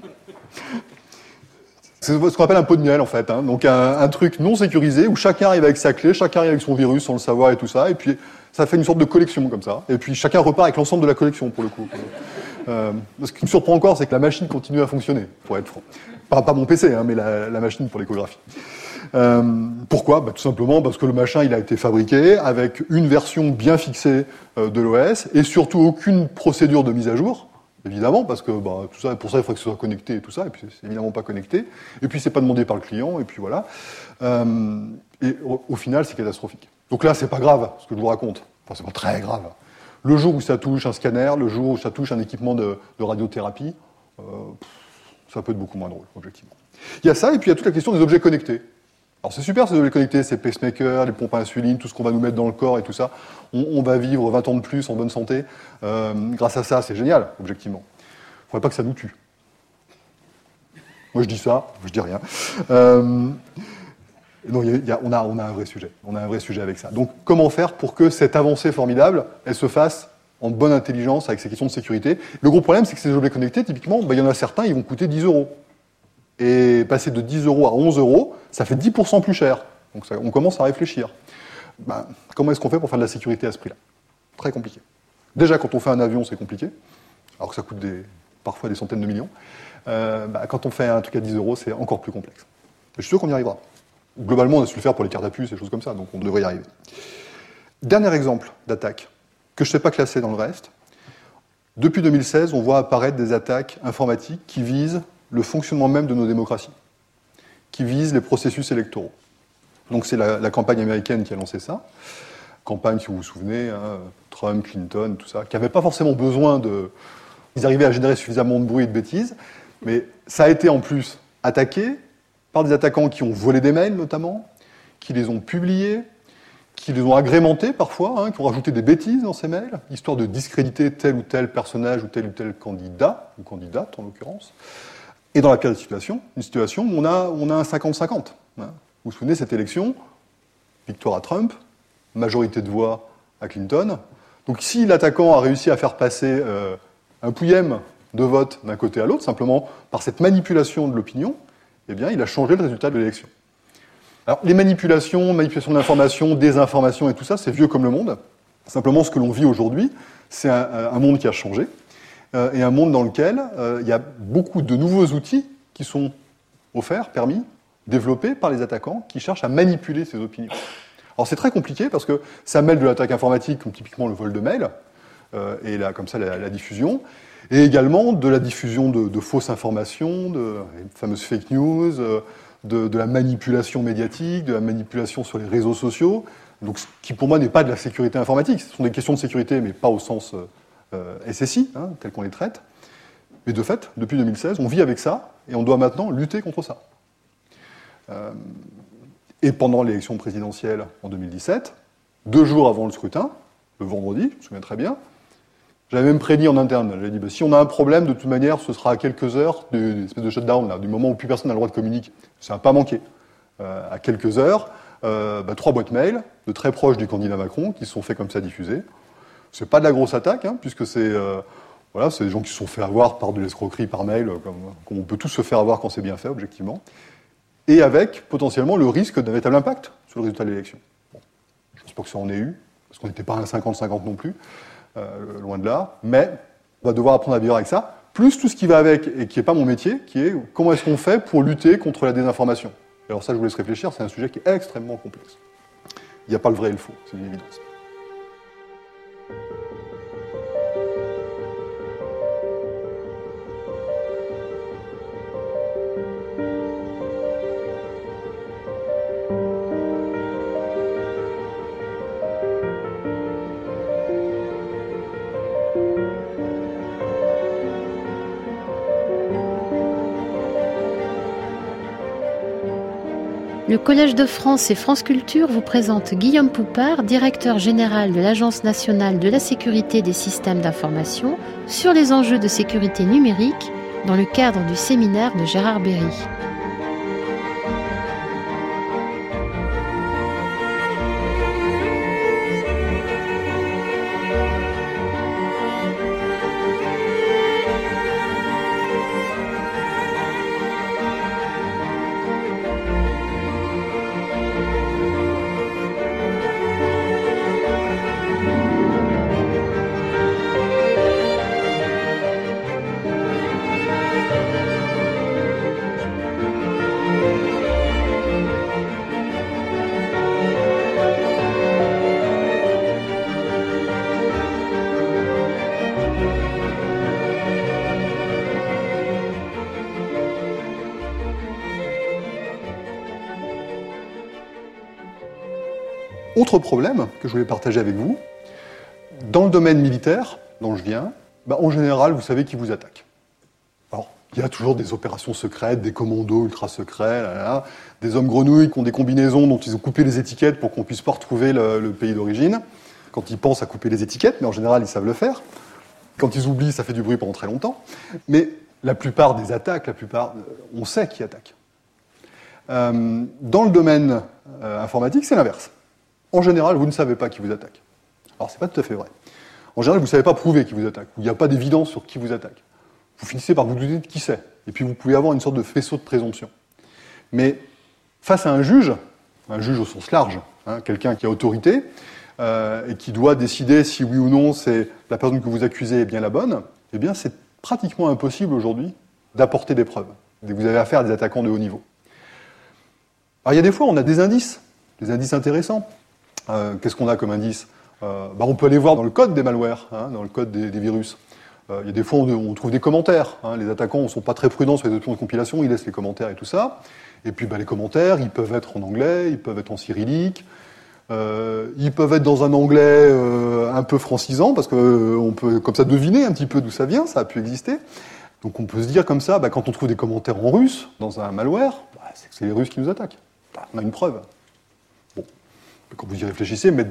C'est ce qu'on appelle un pot de miel, en fait. Hein. Donc un truc non sécurisé, où chacun arrive avec sa clé, chacun arrive avec son virus sans le savoir et tout ça, et puis ça fait une sorte de collection, comme ça. Et puis chacun repart avec l'ensemble de la collection, pour le coup. Ce qui me surprend encore, c'est que la machine continue à fonctionner, pour être franc. Pas mon PC, hein, mais la machine pour l'échographie. Pourquoi ? Tout simplement parce que le machin il a été fabriqué avec une version bien fixée de l'OS et surtout aucune procédure de mise à jour, évidemment, parce que tout ça, pour ça il faudrait que ce soit connecté et tout ça, et puis c'est évidemment pas connecté, et puis c'est pas demandé par le client, et puis voilà. Et au final c'est catastrophique. Donc là c'est pas grave ce que je vous raconte, enfin c'est pas très grave. Le jour où ça touche un scanner, le jour où ça touche un équipement de radiothérapie, ça peut être beaucoup moins drôle, objectivement. Il y a ça, et puis il y a toute la question des objets connectés. Alors c'est super ces objets connectés, ces pacemakers, les pompes à insuline, tout ce qu'on va nous mettre dans le corps et tout ça. On va vivre 20 ans de plus en bonne santé. Grâce à ça, c'est génial, objectivement. Il ne faudrait pas que ça nous tue. Moi je dis ça, je dis rien. Non, on a un vrai sujet. On a un vrai sujet avec ça. Donc comment faire pour que cette avancée formidable, elle se fasse en bonne intelligence avec ces questions de sécurité ? Le gros problème, c'est que ces objets connectés, typiquement, il y en a certains, ils vont coûter 10 €. Et passer de 10 € à 11 €, ça fait 10% plus cher. Donc on commence à réfléchir. Comment est-ce qu'on fait pour faire de la sécurité à ce prix-là ? Très compliqué. Déjà, quand on fait un avion, c'est compliqué, alors que ça coûte parfois des centaines de millions. Quand on fait un truc à 10 €, c'est encore plus complexe. Mais je suis sûr qu'on y arrivera. Globalement, on a su le faire pour les cartes à puce et choses comme ça, donc on devrait y arriver. Dernier exemple d'attaque, que je ne sais pas classer dans le reste. Depuis 2016, on voit apparaître des attaques informatiques qui visent le fonctionnement même de nos démocraties, qui vise les processus électoraux. Donc c'est la campagne américaine qui a lancé ça. Campagne, si vous vous souvenez, hein, Trump, Clinton, tout ça, qui n'avait pas forcément besoin de... Ils arrivaient à générer suffisamment de bruit et de bêtises, mais ça a été en plus attaqué par des attaquants qui ont volé des mails notamment, qui les ont publiés, qui les ont agrémentés parfois, hein, qui ont rajouté des bêtises dans ces mails, histoire de discréditer tel ou tel personnage ou tel candidat, ou candidate en l'occurrence. Et dans la pire situation, une situation où on a un 50-50. Hein. Vous vous souvenez de cette élection, victoire à Trump, majorité de voix à Clinton. Donc si l'attaquant a réussi à faire passer un pouillème de vote d'un côté à l'autre, simplement par cette manipulation de l'opinion, eh bien, il a changé le résultat de l'élection. Alors, les manipulation de l'information, désinformation et tout ça, c'est vieux comme le monde. Simplement, ce que l'on vit aujourd'hui, c'est un monde qui a changé, et un monde dans lequel il y a beaucoup de nouveaux outils qui sont offerts, permis, développés par les attaquants qui cherchent à manipuler ces opinions. Alors c'est très compliqué parce que ça mêle de l'attaque informatique, comme typiquement le vol de mail, et là, comme ça la diffusion, et également de la diffusion de fausses informations, de les fameuses fake news, de la manipulation médiatique, de la manipulation sur les réseaux sociaux, donc ce qui pour moi n'est pas de la sécurité informatique, ce sont des questions de sécurité, mais pas au sens SSI, tel qu'on les traite. Mais de fait, depuis 2016, on vit avec ça, et on doit maintenant lutter contre ça. Et pendant l'élection présidentielle en 2017, 2 jours avant le scrutin, le vendredi, je me souviens très bien, j'avais même prédit en interne, j'avais dit, si on a un problème, de toute manière, ce sera à quelques heures d'une espèce de shutdown, là, du moment où plus personne n'a le droit de communiquer. Ça n'a pas manqué. À quelques heures, 3 boîtes mail de très proches du candidat Macron qui se sont fait comme ça diffuser. C'est pas de la grosse attaque, puisque c'est des gens qui se sont fait avoir par de l'escroquerie par mail, comme on peut tous se faire avoir quand c'est bien fait, objectivement, et avec potentiellement le risque d'un véritable impact sur le résultat de l'élection. Bon, je ne pense pas que ça en ait eu, parce qu'on n'était pas à un 50-50 non plus, loin de là, mais on va devoir apprendre à vivre avec ça, plus tout ce qui va avec, et qui n'est pas mon métier, qui est comment est-ce qu'on fait pour lutter contre la désinformation. Et alors ça, je vous laisse réfléchir, c'est un sujet qui est extrêmement complexe. Il n'y a pas le vrai et le faux, c'est une évidence. Le Collège de France et France Culture vous présente Guillaume Poupard, directeur général de l'Agence nationale de la sécurité des systèmes d'information, sur les enjeux de sécurité numérique dans le cadre du séminaire de Gérard Berry. Autre problème que je voulais partager avec vous, dans le domaine militaire, dont je viens, en général, vous savez qui vous attaque. Alors, il y a toujours des opérations secrètes, des commandos ultra secrets, des hommes grenouilles qui ont des combinaisons dont ils ont coupé les étiquettes pour qu'on ne puisse pas retrouver le pays d'origine, quand ils pensent à couper les étiquettes, mais en général, ils savent le faire. Quand ils oublient, ça fait du bruit pendant très longtemps. Mais la plupart des attaques, on sait qui attaque. Dans le domaine informatique, c'est l'inverse. En général, vous ne savez pas qui vous attaque. Alors, c'est pas tout à fait vrai. En général, vous ne savez pas prouver qui vous attaque, ou il n'y a pas d'évidence sur qui vous attaque. Vous finissez par vous douter de qui c'est, et puis vous pouvez avoir une sorte de faisceau de présomption. Mais face à un juge au sens large, quelqu'un qui a autorité, et qui doit décider si oui ou non c'est la personne que vous accusez est bien la bonne, eh bien c'est pratiquement impossible aujourd'hui d'apporter des preuves. Vous avez affaire à des attaquants de haut niveau. Alors il y a des fois, on a des indices intéressants. Qu'est-ce qu'on a comme indice ? On peut aller voir dans le code des malwares, dans le code des virus. Il y a des fois, on trouve des commentaires. Les attaquants ne sont pas très prudents sur les options de compilation, ils laissent les commentaires et tout ça. Et puis les commentaires, ils peuvent être en anglais, ils peuvent être en cyrillique, ils peuvent être dans un anglais un peu francisant, parce qu'on peut comme ça deviner un petit peu d'où ça vient, ça a pu exister. Donc on peut se dire comme ça, quand on trouve des commentaires en russe dans un malware, c'est que c'est les Russes qui nous attaquent. On a une preuve. Bon, quand vous y réfléchissez, mettre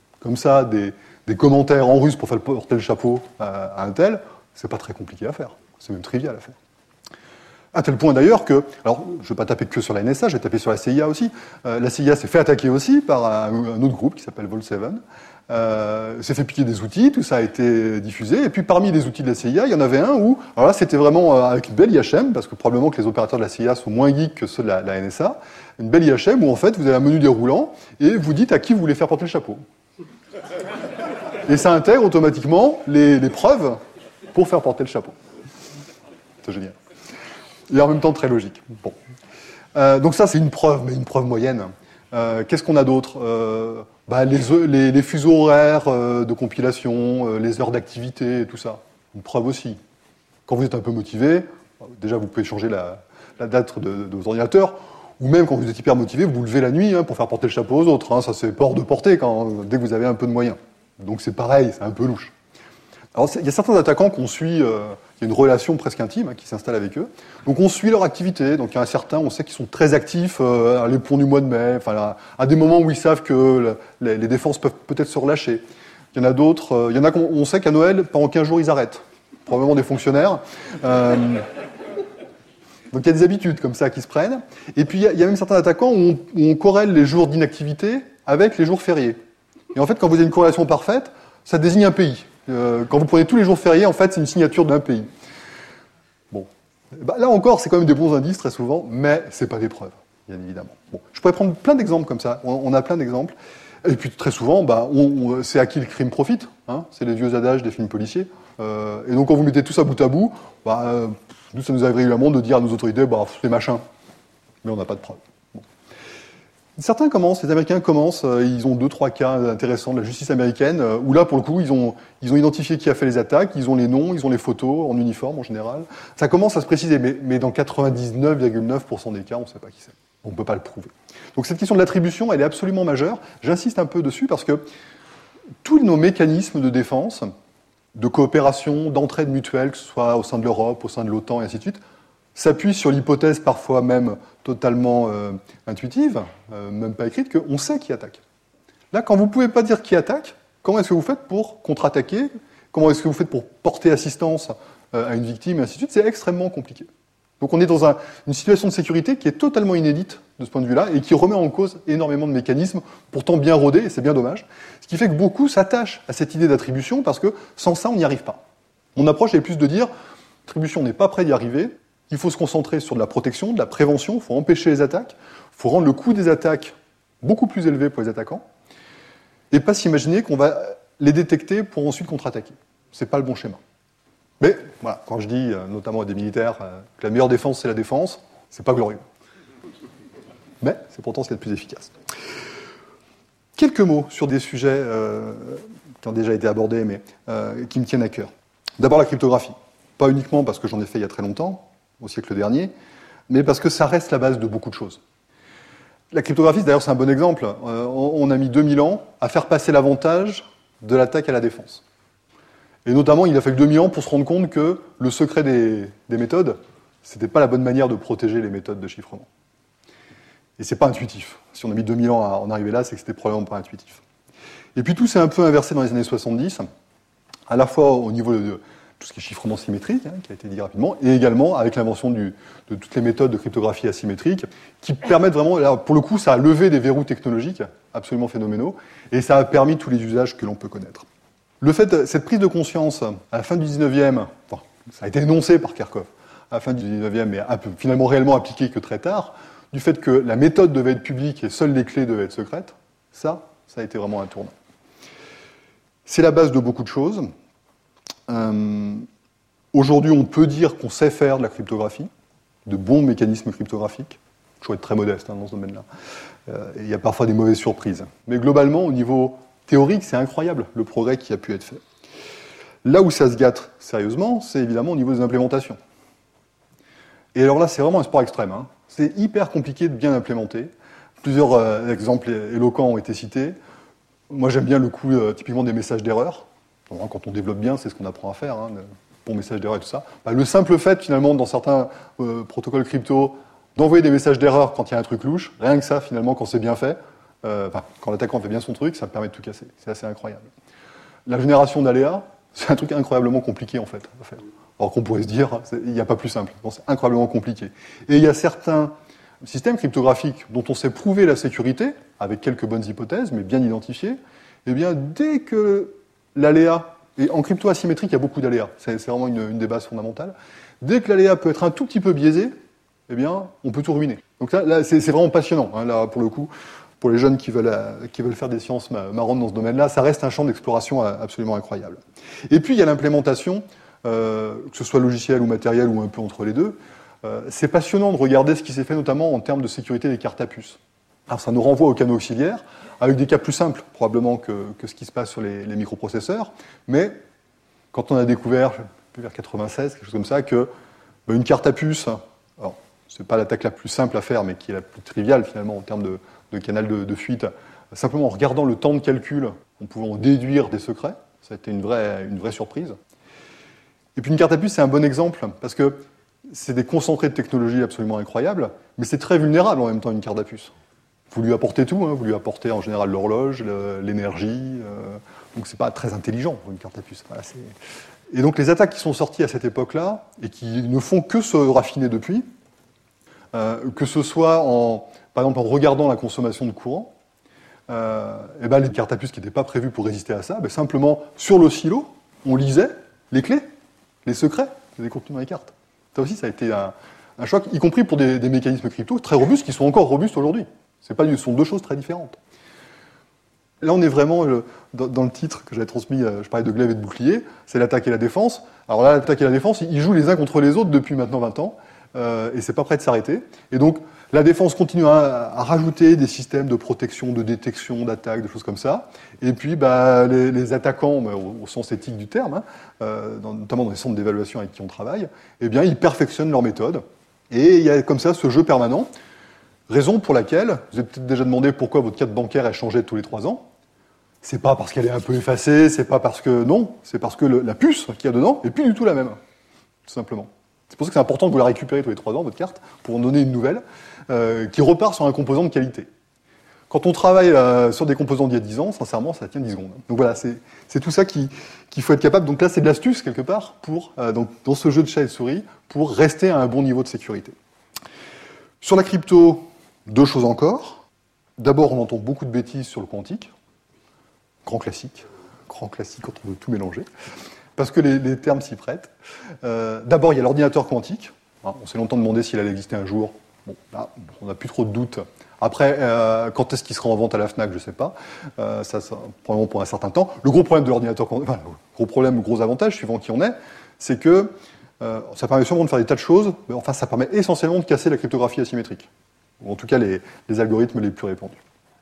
des commentaires en russe pour faire porter le chapeau à un tel, c'est pas très compliqué à faire. C'est même trivial à faire. À tel point d'ailleurs que, alors je ne vais pas taper que sur la NSA, je vais taper sur la CIA aussi. La CIA s'est fait attaquer aussi par un autre groupe qui s'appelle Vault 7. S'est fait piquer des outils, tout ça a été diffusé. Et puis parmi les outils de la CIA, il y en avait un où, alors là c'était vraiment avec une belle IHM, parce que probablement que les opérateurs de la CIA sont moins geeks que ceux de la NSA, une belle IHM où en fait vous avez un menu déroulant et vous dites à qui vous voulez faire porter le chapeau. Et ça intègre automatiquement les preuves pour faire porter le chapeau. C'est génial. Et en même temps très logique. Bon. Donc ça c'est une preuve, mais une preuve moyenne. Qu'est-ce qu'on a d'autre les fuseaux horaires de compilation, les heures d'activité, et tout ça. Une preuve aussi. Quand vous êtes un peu motivé, déjà vous pouvez changer la date de vos ordinateurs, ou même quand vous êtes hyper motivé, vous vous levez la nuit pour faire porter le chapeau aux autres. Ça c'est pas hors de portée dès que vous avez un peu de moyens. Donc c'est pareil, c'est un peu louche. Alors, il y a certains attaquants qu'on suit, il y a une relation presque intime qui s'installe avec eux. Donc, on suit leur activité. Donc, il y en a certains, on sait qu'ils sont très actifs à les ponts du mois de mai, à des moments où ils savent que les défenses peuvent peut-être se relâcher. Il y en a d'autres, il y en a qu'on sait qu'à Noël, pendant 15 jours, ils arrêtent. Probablement des fonctionnaires. Donc, il y a des habitudes comme ça qui se prennent. Et puis, il y a même certains attaquants où on corrèle les jours d'inactivité avec les jours fériés. Et en fait, quand vous avez une corrélation parfaite, ça désigne un pays. Quand vous prenez tous les jours fériés, en fait, c'est une signature d'un pays. Bon. Là encore, c'est quand même des bons indices, très souvent, mais c'est pas des preuves, bien évidemment. Bon. Je pourrais prendre plein d'exemples comme ça. On a plein d'exemples. Et puis, très souvent, c'est à qui le crime profite. C'est les vieux adages des films policiers. Et donc, quand vous mettez tout ça bout à bout, nous, ça nous arrive régulièrement de dire à nos autorités, c'est machin. Mais on n'a pas de preuves. Certains commencent, les Américains commencent, ils ont 2-3 cas intéressants de la justice américaine, où là, pour le coup, ils ont identifié qui a fait les attaques, ils ont les noms, ils ont les photos, en uniforme en général. Ça commence à se préciser, mais dans 99,9% des cas, on ne sait pas qui c'est. On ne peut pas le prouver. Donc cette question de l'attribution, elle est absolument majeure. J'insiste un peu dessus parce que tous nos mécanismes de défense, de coopération, d'entraide mutuelle, que ce soit au sein de l'Europe, au sein de l'OTAN, et ainsi de suite, s'appuie sur l'hypothèse parfois même totalement intuitive, même pas écrite, qu'on sait qui attaque. Là, quand vous ne pouvez pas dire qui attaque, comment est-ce que vous faites pour contre-attaquer? Comment est-ce que vous faites pour porter assistance à une victime, et ainsi de suite? C'est extrêmement compliqué. Donc on est dans une situation de sécurité qui est totalement inédite de ce point de vue-là, et qui remet en cause énormément de mécanismes, pourtant bien rodés, et c'est bien dommage. Ce qui fait que beaucoup s'attachent à cette idée d'attribution, parce que sans ça, on n'y arrive pas. Mon approche est plus de dire, l'attribution n'est pas près d'y arriver, il faut se concentrer sur de la protection, de la prévention, il faut empêcher les attaques, il faut rendre le coût des attaques beaucoup plus élevé pour les attaquants, et pas s'imaginer qu'on va les détecter pour ensuite contre-attaquer. C'est pas le bon schéma. Mais voilà, quand je dis, notamment à des militaires, que la meilleure défense c'est la défense, c'est pas glorieux. Mais c'est pourtant ce qui est le plus efficace. Quelques mots sur des sujets qui ont déjà été abordés, mais qui me tiennent à cœur. D'abord la cryptographie. Pas uniquement parce que j'en ai fait il y a très longtemps, au siècle dernier, mais parce que ça reste la base de beaucoup de choses. La cryptographie, d'ailleurs, c'est un bon exemple. On a mis 2000 ans à faire passer l'avantage de l'attaque à la défense. Et notamment, il a fallu 2000 ans pour se rendre compte que le secret des méthodes, c'était pas la bonne manière de protéger les méthodes de chiffrement. Et c'est pas intuitif. Si on a mis 2000 ans à en arriver là, c'est que c'était probablement pas intuitif. Et puis tout s'est un peu inversé dans les années 70, à la fois au niveau de tout ce qui est chiffrement symétrique, qui a été dit rapidement, et également avec l'invention de toutes les méthodes de cryptographie asymétrique, qui permettent vraiment, là, pour le coup, ça a levé des verrous technologiques absolument phénoménaux, et ça a permis tous les usages que l'on peut connaître. Le fait, cette prise de conscience, à la fin du 19e, enfin, ça a été énoncé par Kerckhoff, à la fin du 19e, mais finalement réellement appliqué que très tard, du fait que la méthode devait être publique et seules les clés devaient être secrètes, ça a été vraiment un tournant. C'est la base de beaucoup de choses. Aujourd'hui, on peut dire qu'on sait faire de la cryptographie, de bons mécanismes cryptographiques. Il faut être très modeste dans ce domaine-là. Il y a parfois des mauvaises surprises. Mais globalement, au niveau théorique, c'est incroyable le progrès qui a pu être fait. Là où ça se gâte sérieusement, c'est évidemment au niveau des implémentations. Et alors là, c'est vraiment un sport extrême. C'est hyper compliqué de bien implémenter. Plusieurs exemples éloquents ont été cités. Moi, j'aime bien le coup typiquement des messages d'erreur. Quand on développe bien, c'est ce qu'on apprend à faire, bon message d'erreur et tout ça. Le simple fait, finalement, dans certains protocoles crypto, d'envoyer des messages d'erreur quand il y a un truc louche, rien que ça, finalement, quand c'est bien fait, quand l'attaquant fait bien son truc, ça permet de tout casser. C'est assez incroyable. La génération d'aléas, c'est un truc incroyablement compliqué, en fait, à faire. Alors qu'on pourrait se dire, il n'y a pas plus simple. Non, c'est incroyablement compliqué. Et il y a certains systèmes cryptographiques dont on sait prouver la sécurité, avec quelques bonnes hypothèses, mais bien identifiées. Eh bien, dès que l'aléa, et en crypto asymétrique, il y a beaucoup d'aléas, c'est vraiment une des bases fondamentales, dès que l'aléa peut être un tout petit peu biaisé, eh bien, on peut tout ruiner. Donc là c'est vraiment passionnant, hein, là, pour le coup. Pour les jeunes qui veulent faire des sciences marrantes dans ce domaine-là, ça reste un champ d'exploration absolument incroyable. Et puis, il y a l'implémentation, que ce soit logiciel ou matériel ou un peu entre les deux. C'est passionnant de regarder ce qui s'est fait notamment en termes de sécurité des cartes à puce. Alors, ça nous renvoie aux canaux auxiliaires, avec des cas plus simples, probablement, que ce qui se passe sur les microprocesseurs. Mais quand on a découvert, vers 96, quelque chose comme ça, que une carte à puce, alors, c'est pas l'attaque la plus simple à faire, mais qui est la plus triviale, finalement, en termes de canal de fuite, simplement en regardant le temps de calcul, on pouvait en déduire des secrets. Ça a été une vraie surprise. Et puis une carte à puce, c'est un bon exemple, parce que c'est des concentrés de technologie absolument incroyables, mais c'est très vulnérable en même temps, une carte à puce. Vous lui apportez tout, hein, vous lui apportez en général l'horloge, l'énergie, donc c'est pas très intelligent, une carte à puce. Voilà, et donc les attaques qui sont sorties à cette époque-là, et qui ne font que se raffiner depuis, que ce soit par exemple, en regardant la consommation de courant, les cartes à puce qui n'étaient pas prévues pour résister à ça, simplement, sur le silo, on lisait les clés, les secrets qui étaient contenus dans les cartes. Ça aussi, ça a été un choc, y compris pour des mécanismes crypto très robustes, qui sont encore robustes aujourd'hui. Ce sont deux choses très différentes. Là, on est vraiment dans le titre que j'avais transmis, je parlais de glaive et de bouclier, c'est l'attaque et la défense. Alors là, l'attaque et la défense, ils jouent les uns contre les autres depuis maintenant 20 ans, et c'est pas prêt de s'arrêter. Et donc, la défense continue à rajouter des systèmes de protection, de détection, d'attaque, des choses comme ça. Et puis, les attaquants, au sens éthique du terme, notamment dans les centres d'évaluation avec qui on travaille, eh bien, ils perfectionnent leur méthode. Et il y a comme ça ce jeu permanent. Raison pour laquelle, vous avez peut-être déjà demandé pourquoi votre carte bancaire a changé tous les 3 ans. C'est pas parce qu'elle est un peu effacée, c'est pas parce que... Non, c'est parce que la puce qu'il y a dedans n'est plus du tout la même, tout simplement. C'est pour ça que c'est important de vous la récupérer tous les 3 ans, votre carte, pour en donner une nouvelle, qui repart sur un composant de qualité. Quand on travaille sur des composants d'il y a 10 ans, sincèrement, ça tient 10 secondes. Donc voilà, c'est tout ça qu'il faut être capable. Donc là, c'est de l'astuce, quelque part, dans ce jeu de chat et de souris, pour rester à un bon niveau de sécurité. Sur la crypto, 2 choses encore. D'abord, on entend beaucoup de bêtises sur le quantique. Grand classique quand on veut tout mélanger. Parce que les termes s'y prêtent. D'abord, il y a l'ordinateur quantique. On s'est longtemps demandé s'il allait exister un jour. Bon, là, on n'a plus trop de doutes. Après, quand est-ce qu'il sera en vente à la FNAC, je ne sais pas. Ça probablement pour un certain temps. Le gros problème de l'ordinateur quantique, le gros problème, le gros avantage, suivant qui on est, c'est que ça permet sûrement de faire des tas de choses, mais enfin, ça permet essentiellement de casser la cryptographie asymétrique. Ou en tout cas, les algorithmes les plus répandus.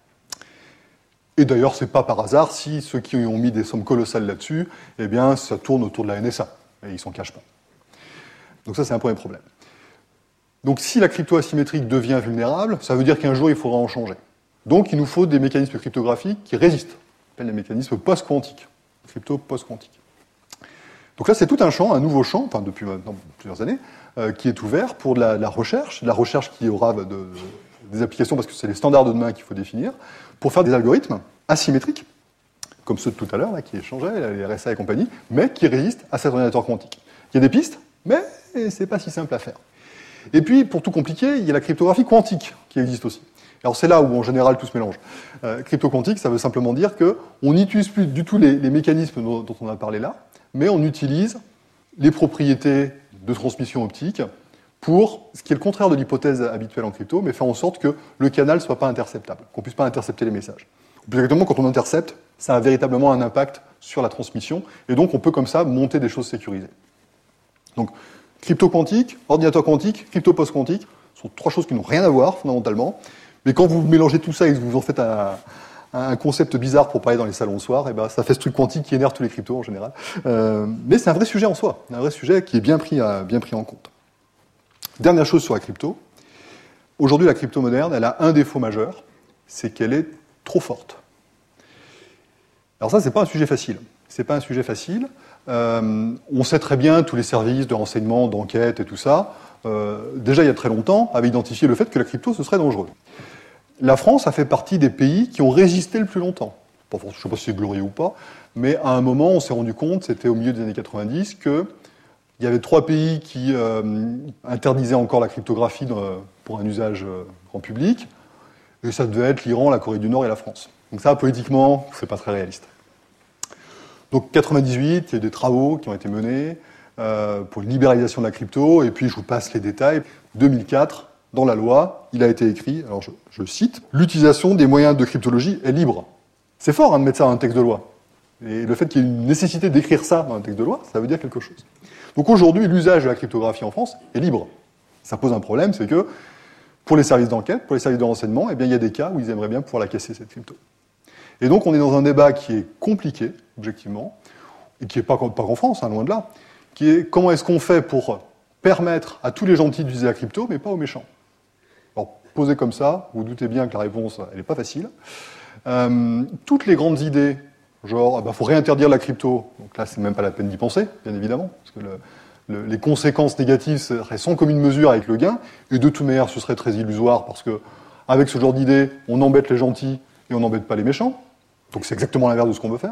Et d'ailleurs, c'est pas par hasard si ceux qui ont mis des sommes colossales là-dessus, eh bien, ça tourne autour de la NSA. Et ils s'en cachent pas. Donc ça, c'est un premier problème. Donc si la crypto asymétrique devient vulnérable, ça veut dire qu'un jour, il faudra en changer. Donc il nous faut des mécanismes cryptographiques qui résistent. On appelle les mécanismes post-quantiques. Crypto post-quantique. Donc là, c'est tout un champ, un nouveau champ, enfin depuis maintenant plusieurs années, qui est ouvert pour la recherche qui aura des applications, parce que c'est les standards de demain qu'il faut définir, pour faire des algorithmes asymétriques, comme ceux de tout à l'heure, là, qui échangeaient, les RSA et compagnie, mais qui résistent à cet ordinateur quantique. Il y a des pistes, mais c'est pas si simple à faire. Et puis, pour tout compliquer, il y a la cryptographie quantique qui existe aussi. Alors c'est là où, en général, tout se mélange. Crypto-quantique, ça veut simplement dire qu'on n'utilise plus du tout les mécanismes dont on a parlé là, mais on utilise les propriétés de transmission optique pour ce qui est le contraire de l'hypothèse habituelle en crypto, mais faire en sorte que le canal ne soit pas interceptable, qu'on ne puisse pas intercepter les messages. Plus exactement, quand on intercepte, ça a véritablement un impact sur la transmission, et donc on peut comme ça monter des choses sécurisées. Donc, crypto quantique, ordinateur quantique, crypto post-quantique, sont 3 choses qui n'ont rien à voir, fondamentalement, mais quand vous mélangez tout ça et que vous en faites un concept bizarre pour parler dans les salons le soir, et ben ça fait ce truc quantique qui énerve tous les cryptos en général. Mais c'est un vrai sujet en soi, un vrai sujet qui est bien pris en compte. Dernière chose sur la crypto. Aujourd'hui, la crypto moderne, elle a un défaut majeur, c'est qu'elle est trop forte. Alors ça, c'est pas un sujet facile. C'est pas un sujet facile. On sait très bien, tous les services de renseignement, d'enquête et tout ça, déjà il y a très longtemps, avaient identifié le fait que la crypto, ce serait dangereux. La France a fait partie des pays qui ont résisté le plus longtemps. Je ne sais pas si c'est glorieux ou pas, mais à un moment, on s'est rendu compte, c'était au milieu des années 90, que Il y avait 3 pays qui interdisaient encore la cryptographie pour un usage grand public. Et ça devait être l'Iran, la Corée du Nord et la France. Donc ça, politiquement, c'est pas très réaliste. Donc 98, il y a eu des travaux qui ont été menés pour une libéralisation de la crypto. Et puis, je vous passe les détails. 2004, dans la loi, il a été écrit, alors je cite, « L'utilisation des moyens de cryptologie est libre ». C'est fort de mettre ça dans un texte de loi. Et le fait qu'il y ait une nécessité d'écrire ça dans un texte de loi, ça veut dire quelque chose. Donc aujourd'hui, l'usage de la cryptographie en France est libre. Ça pose un problème, c'est que pour les services d'enquête, pour les services de renseignement, eh bien, il y a des cas où ils aimeraient bien pouvoir la casser, cette crypto. Et donc on est dans un débat qui est compliqué, objectivement, et qui n'est pas qu'en France, loin de là, qui est comment est-ce qu'on fait pour permettre à tous les gentils d'utiliser la crypto, mais pas aux méchants. Alors, posé comme ça, vous doutez bien que la réponse, elle n'est pas facile. Toutes les grandes idées, genre, faut réinterdire la crypto, donc là, c'est même pas la peine d'y penser, bien évidemment, parce que les conséquences négatives seraient sans commune mesure avec le gain, et de toute manière, ce serait très illusoire, parce que avec ce genre d'idée, on embête les gentils et on n'embête pas les méchants. Donc c'est exactement l'inverse de ce qu'on veut faire.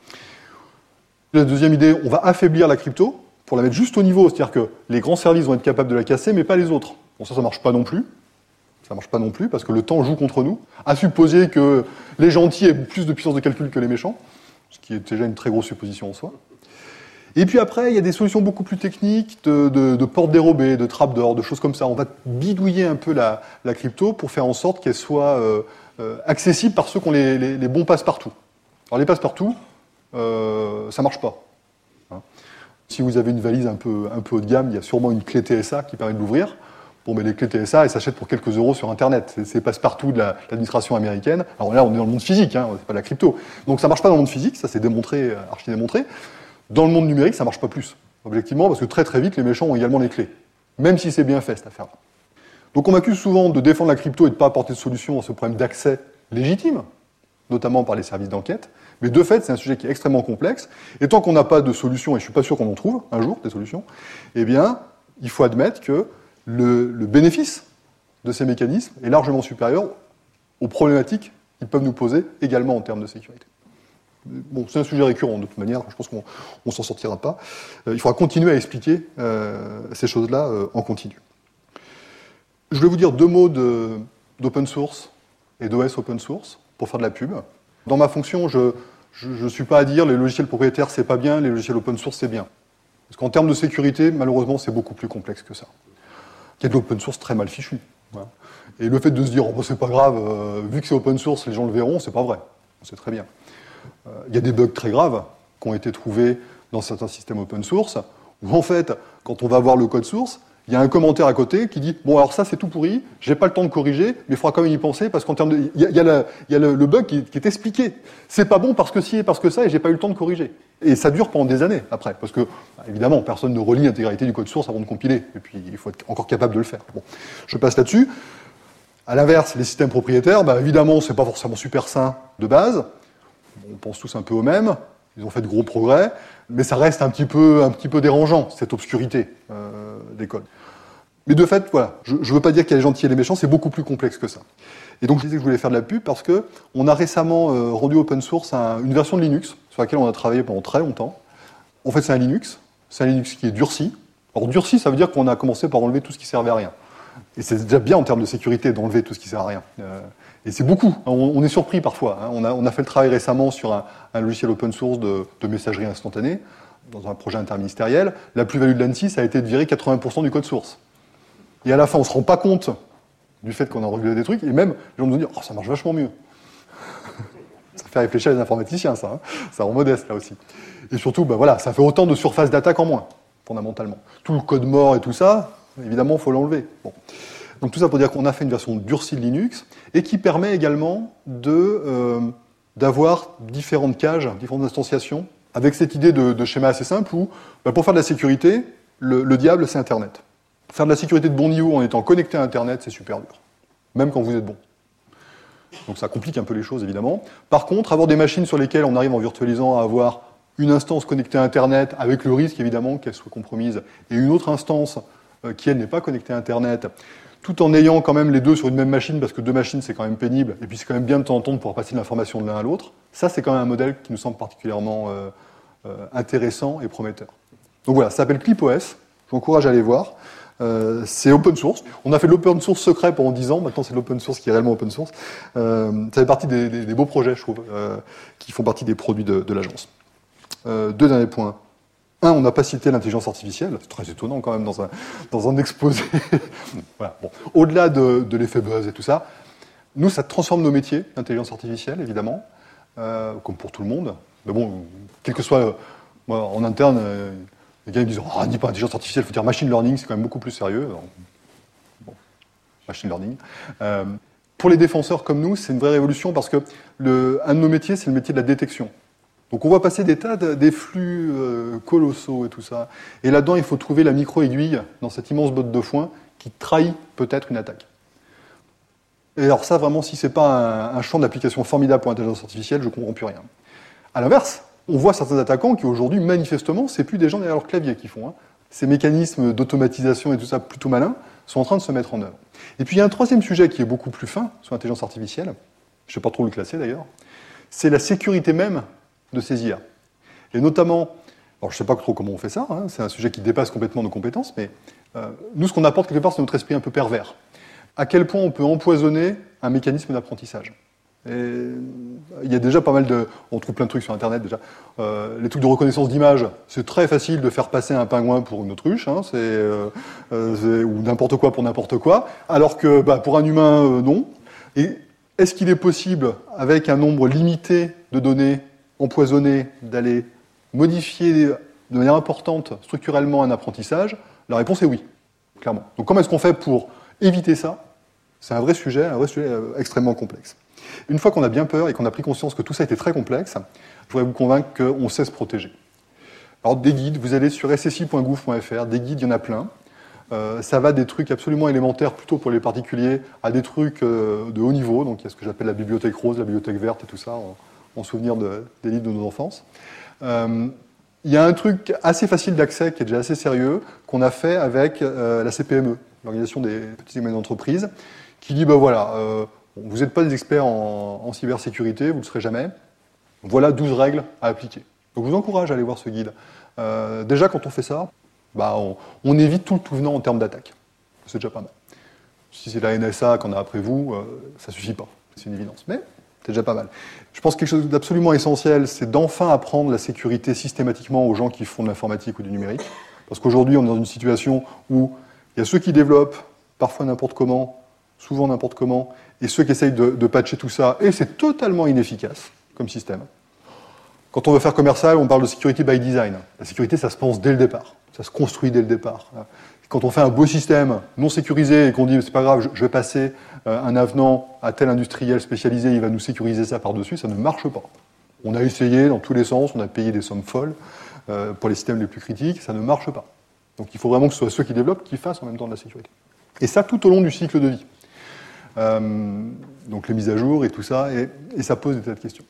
La deuxième idée, on va affaiblir la crypto pour la mettre juste au niveau, c'est-à-dire que les grands services vont être capables de la casser, mais pas les autres. Bon, ça marche pas non plus. Ça marche pas non plus, parce que le temps joue contre nous, à supposer que les gentils aient plus de puissance de calcul que les méchants, ce qui est déjà une très grosse supposition en soi. Et puis après, il y a des solutions beaucoup plus techniques de portes dérobées, de trappes d'or, de choses comme ça. On va bidouiller un peu la crypto pour faire en sorte qu'elle soit accessible par ceux qui ont les bons passe-partout. Alors les passe-partout, ça marche pas. Hein. Si vous avez une valise un peu haut de gamme, il y a sûrement une clé TSA qui permet de l'ouvrir. Bon, mais les clés TSA, elles s'achètent pour quelques euros sur Internet. C'est passe-partout de l'administration américaine. Alors là, on est dans le monde physique, c'est pas de la crypto. Donc ça marche pas dans le monde physique, ça c'est démontré, archi-démontré. Dans le monde numérique, ça marche pas plus, objectivement, parce que très très vite, les méchants ont également les clés. Même si c'est bien fait, cette affaire-là. Donc on m'accuse souvent de défendre la crypto et de ne pas apporter de solution à ce problème d'accès légitime, notamment par les services d'enquête. Mais de fait, c'est un sujet qui est extrêmement complexe. Et tant qu'on n'a pas de solution, et je ne suis pas sûr qu'on en trouve un jour, des solutions, eh bien, il faut admettre que le bénéfice de ces mécanismes est largement supérieur aux problématiques qu'ils peuvent nous poser également en termes de sécurité. Bon, c'est un sujet récurrent, de toute manière, je pense qu'on ne s'en sortira pas. Il faudra continuer à expliquer ces choses-là en continu. Je vais vous dire 2 mots d'open source et d'OS open source pour faire de la pub. Dans ma fonction, je ne suis pas à dire les logiciels propriétaires, c'est pas bien, les logiciels open source, c'est bien. Parce qu'en termes de sécurité, malheureusement, c'est beaucoup plus complexe que ça. Il y a de l'open source très mal fichu. Voilà. Et le fait de se dire, c'est pas grave, vu que c'est open source, les gens le verront, c'est pas vrai. On sait très bien. Il y a des bugs très graves qui ont été trouvés dans certains systèmes open source, où en fait, quand on va voir le code source, il y a un commentaire à côté qui dit « Bon, alors ça, c'est tout pourri, j'ai pas le temps de corriger, mais il faudra quand même y penser, parce qu'en termes de... » Il y a le bug qui est expliqué. C'est pas bon parce que ci et parce que ça, et j'ai pas eu le temps de corriger. Et ça dure pendant des années, après, parce que, évidemment, personne ne relit l'intégralité du code source avant de compiler, et puis il faut être encore capable de le faire. Bon, je passe là-dessus. À l'inverse, les systèmes propriétaires, évidemment, c'est pas forcément super sain de base. On pense tous un peu au même. Ils ont fait de gros progrès, mais ça reste un petit peu dérangeant, cette obscurité des codes. Mais de fait, voilà, je ne veux pas dire qu'il y a les gentils et les méchants, c'est beaucoup plus complexe que ça. Et donc je disais que je voulais faire de la pub parce qu'on a récemment rendu open source une version de Linux, sur laquelle on a travaillé pendant très longtemps. En fait, c'est un Linux qui est durci. Alors durci, ça veut dire qu'on a commencé par enlever tout ce qui servait à rien. Et c'est déjà bien en termes de sécurité d'enlever tout ce qui sert à rien. Et c'est beaucoup. On est surpris parfois. On a fait le travail récemment sur un logiciel open source de messagerie instantanée, dans un projet interministériel. La plus-value de l'ANSSI, ça a été de virer 80% du code source. Et à la fin, on ne se rend pas compte du fait qu'on a régulé des trucs, et même, les gens nous disent « Oh, ça marche vachement mieux ». Ça fait réfléchir les informaticiens, ça. Ça rend modeste, là aussi. Et surtout, voilà, ça fait autant de surface d'attaque en moins, fondamentalement. Tout le code mort et tout ça, évidemment, il faut l'enlever. Bon. Donc tout ça pour dire qu'on a fait une version durcie de Linux, et qui permet également d'avoir différentes cages, différentes instanciations, avec cette idée de schéma assez simple où, pour faire de la sécurité, le diable, c'est Internet. Faire de la sécurité de bon niveau en étant connecté à Internet, c'est super dur. Même quand vous êtes bon. Donc ça complique un peu les choses, évidemment. Par contre, avoir des machines sur lesquelles on arrive en virtualisant à avoir une instance connectée à Internet, avec le risque, évidemment, qu'elle soit compromise, et une autre instance qui, elle, n'est pas connectée à Internet, tout en ayant quand même les deux sur une même machine, parce que 2 machines, c'est quand même pénible, et puis c'est quand même bien de temps en temps de pouvoir passer de l'information de l'un à l'autre. Ça, c'est quand même un modèle qui nous semble particulièrement intéressant et prometteur. Donc voilà, ça s'appelle ClipOS. Je vous encourage à aller voir. C'est open source. On a fait de l'open source secret pendant 10 ans. Maintenant, c'est de l'open source qui est réellement open source. Ça fait partie des beaux projets, je trouve, qui font partie des produits de l'agence. Deux derniers points. Un, on n'a pas cité l'intelligence artificielle. C'est très étonnant quand même dans un exposé. Voilà. Bon. Au-delà de l'effet buzz et tout ça, nous, ça transforme nos métiers, l'intelligence artificielle, évidemment, comme pour tout le monde. Mais bon, quel que soit... moi, en interne, les gars ils me disent « dis pas intelligence artificielle, il faut dire machine learning, c'est quand même beaucoup plus sérieux. » Bon, machine learning. Pour les défenseurs comme nous, c'est une vraie révolution parce que un de nos métiers, c'est le métier de la détection. Donc on va passer des flux colossaux et tout ça. Et là-dedans, il faut trouver la micro-aiguille dans cette immense botte de foin qui trahit peut-être une attaque. Et alors ça, vraiment, si c'est pas un champ d'application formidable pour l'intelligence artificielle, je ne comprends plus rien. À l'inverse, on voit certains attaquants qui aujourd'hui, manifestement, c'est plus des gens derrière leur clavier qui font. Ces mécanismes d'automatisation et tout ça plutôt malins sont en train de se mettre en œuvre. Et puis il y a un troisième sujet qui est beaucoup plus fin sur l'intelligence artificielle, je ne sais pas trop le classer d'ailleurs, c'est la sécurité même de ces IA. Et notamment, alors je ne sais pas trop comment on fait ça, c'est un sujet qui dépasse complètement nos compétences, mais nous, ce qu'on apporte quelque part, c'est notre esprit un peu pervers. À quel point on peut empoisonner un mécanisme d'apprentissage. Et il y a déjà pas mal de... On trouve plein de trucs sur Internet déjà. Les trucs de reconnaissance d'image, c'est très facile de faire passer un pingouin pour une autruche, ou n'importe quoi pour n'importe quoi, alors que pour un humain, non. Et est-ce qu'il est possible, avec un nombre limité de données empoisonnées, d'aller modifier de manière importante, structurellement, un apprentissage? La réponse est oui, clairement. Donc comment est-ce qu'on fait pour éviter ça? C'est un vrai sujet extrêmement complexe. Une fois qu'on a bien peur et qu'on a pris conscience que tout ça était très complexe, je voudrais vous convaincre qu'on sait se protéger. Alors des guides, vous allez sur ssi.gouv.fr, des guides, il y en a plein. Ça va des trucs absolument élémentaires, plutôt pour les particuliers, à des trucs de haut niveau. Donc il y a ce que j'appelle la bibliothèque rose, la bibliothèque verte et tout ça, en souvenir des livres de nos enfances. Il y a un truc assez facile d'accès, qui est déjà assez sérieux, qu'on a fait avec la CPME, l'Organisation des petites et moyennes entreprises, qui dit, vous n'êtes pas des experts en cybersécurité, vous ne le serez jamais. Voilà 12 règles à appliquer. Donc je vous encourage à aller voir ce guide. Déjà, quand on fait ça, on évite tout le tout venant en termes d'attaque. C'est déjà pas mal. Si c'est la NSA qu'on a après vous, ça ne suffit pas. C'est une évidence. Mais c'est déjà pas mal. Je pense que quelque chose d'absolument essentiel, c'est d'enfin apprendre la sécurité systématiquement aux gens qui font de l'informatique ou du numérique. Parce qu'aujourd'hui, on est dans une situation où il y a ceux qui développent, parfois n'importe comment, souvent n'importe comment, et ceux qui essayent de patcher tout ça, et c'est totalement inefficace comme système. Quand on veut faire commercial, on parle de security by design. La sécurité, ça se pense dès le départ. Ça se construit dès le départ. Quand on fait un beau système non sécurisé et qu'on dit, c'est pas grave, je vais passer un avenant à tel industriel spécialisé, il va nous sécuriser ça par-dessus, ça ne marche pas. On a essayé dans tous les sens, on a payé des sommes folles pour les systèmes les plus critiques, ça ne marche pas. Donc il faut vraiment que ce soit ceux qui développent qui fassent en même temps de la sécurité. Et ça tout au long du cycle de vie. Donc les mises à jour et tout ça, et ça pose des tas de questions.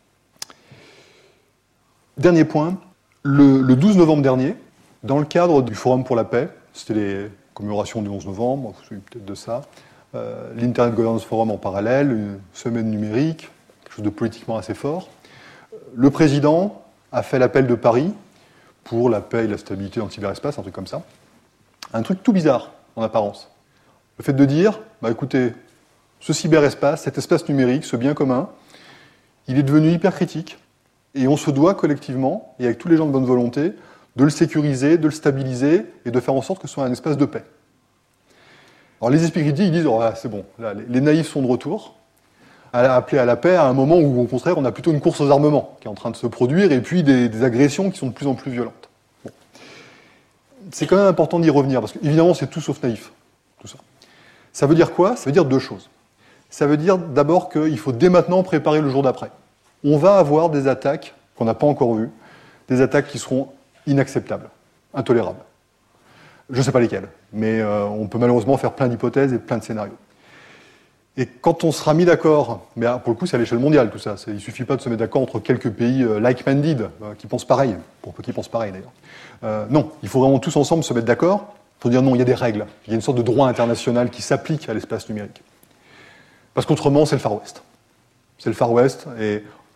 Dernier point, le 12 novembre dernier, dans le cadre du Forum pour la paix, c'était les commémorations du 11 novembre, vous vous souvenez peut-être de ça, l'Internet Governance Forum en parallèle, une semaine numérique, quelque chose de politiquement assez fort, le président a fait l'appel de Paris pour la paix et la stabilité dans le cyberespace, un truc comme ça. Un truc tout bizarre en apparence. Le fait de dire, écoutez, ce cyberespace, cet espace numérique, ce bien commun, il est devenu hyper critique et on se doit collectivement, et avec tous les gens de bonne volonté, de le sécuriser, de le stabiliser et de faire en sorte que ce soit un espace de paix. Alors les esprits critiques, ils disent, c'est bon, là, les naïfs sont de retour, à appeler à la paix à un moment où, au contraire, on a plutôt une course aux armements qui est en train de se produire et puis des agressions qui sont de plus en plus violentes. Bon. C'est quand même important d'y revenir parce qu'évidemment, c'est tout sauf naïf, tout ça. Ça veut dire quoi? Ça veut dire deux choses. Ça veut dire d'abord qu'il faut dès maintenant préparer le jour d'après. On va avoir des attaques qu'on n'a pas encore vues, des attaques qui seront inacceptables, intolérables. Je ne sais pas lesquelles, mais on peut malheureusement faire plein d'hypothèses et plein de scénarios. Et quand on sera mis d'accord, mais pour le coup c'est à l'échelle mondiale tout ça, il ne suffit pas de se mettre d'accord entre quelques pays like-minded, qui pensent pareil, pour peu qu'ils pensent pareil d'ailleurs. Non, il faut vraiment tous ensemble se mettre d'accord pour dire non, il y a des règles, il y a une sorte de droit international qui s'applique à l'espace numérique. Parce qu'autrement c'est le Far West. C'est le Far West, et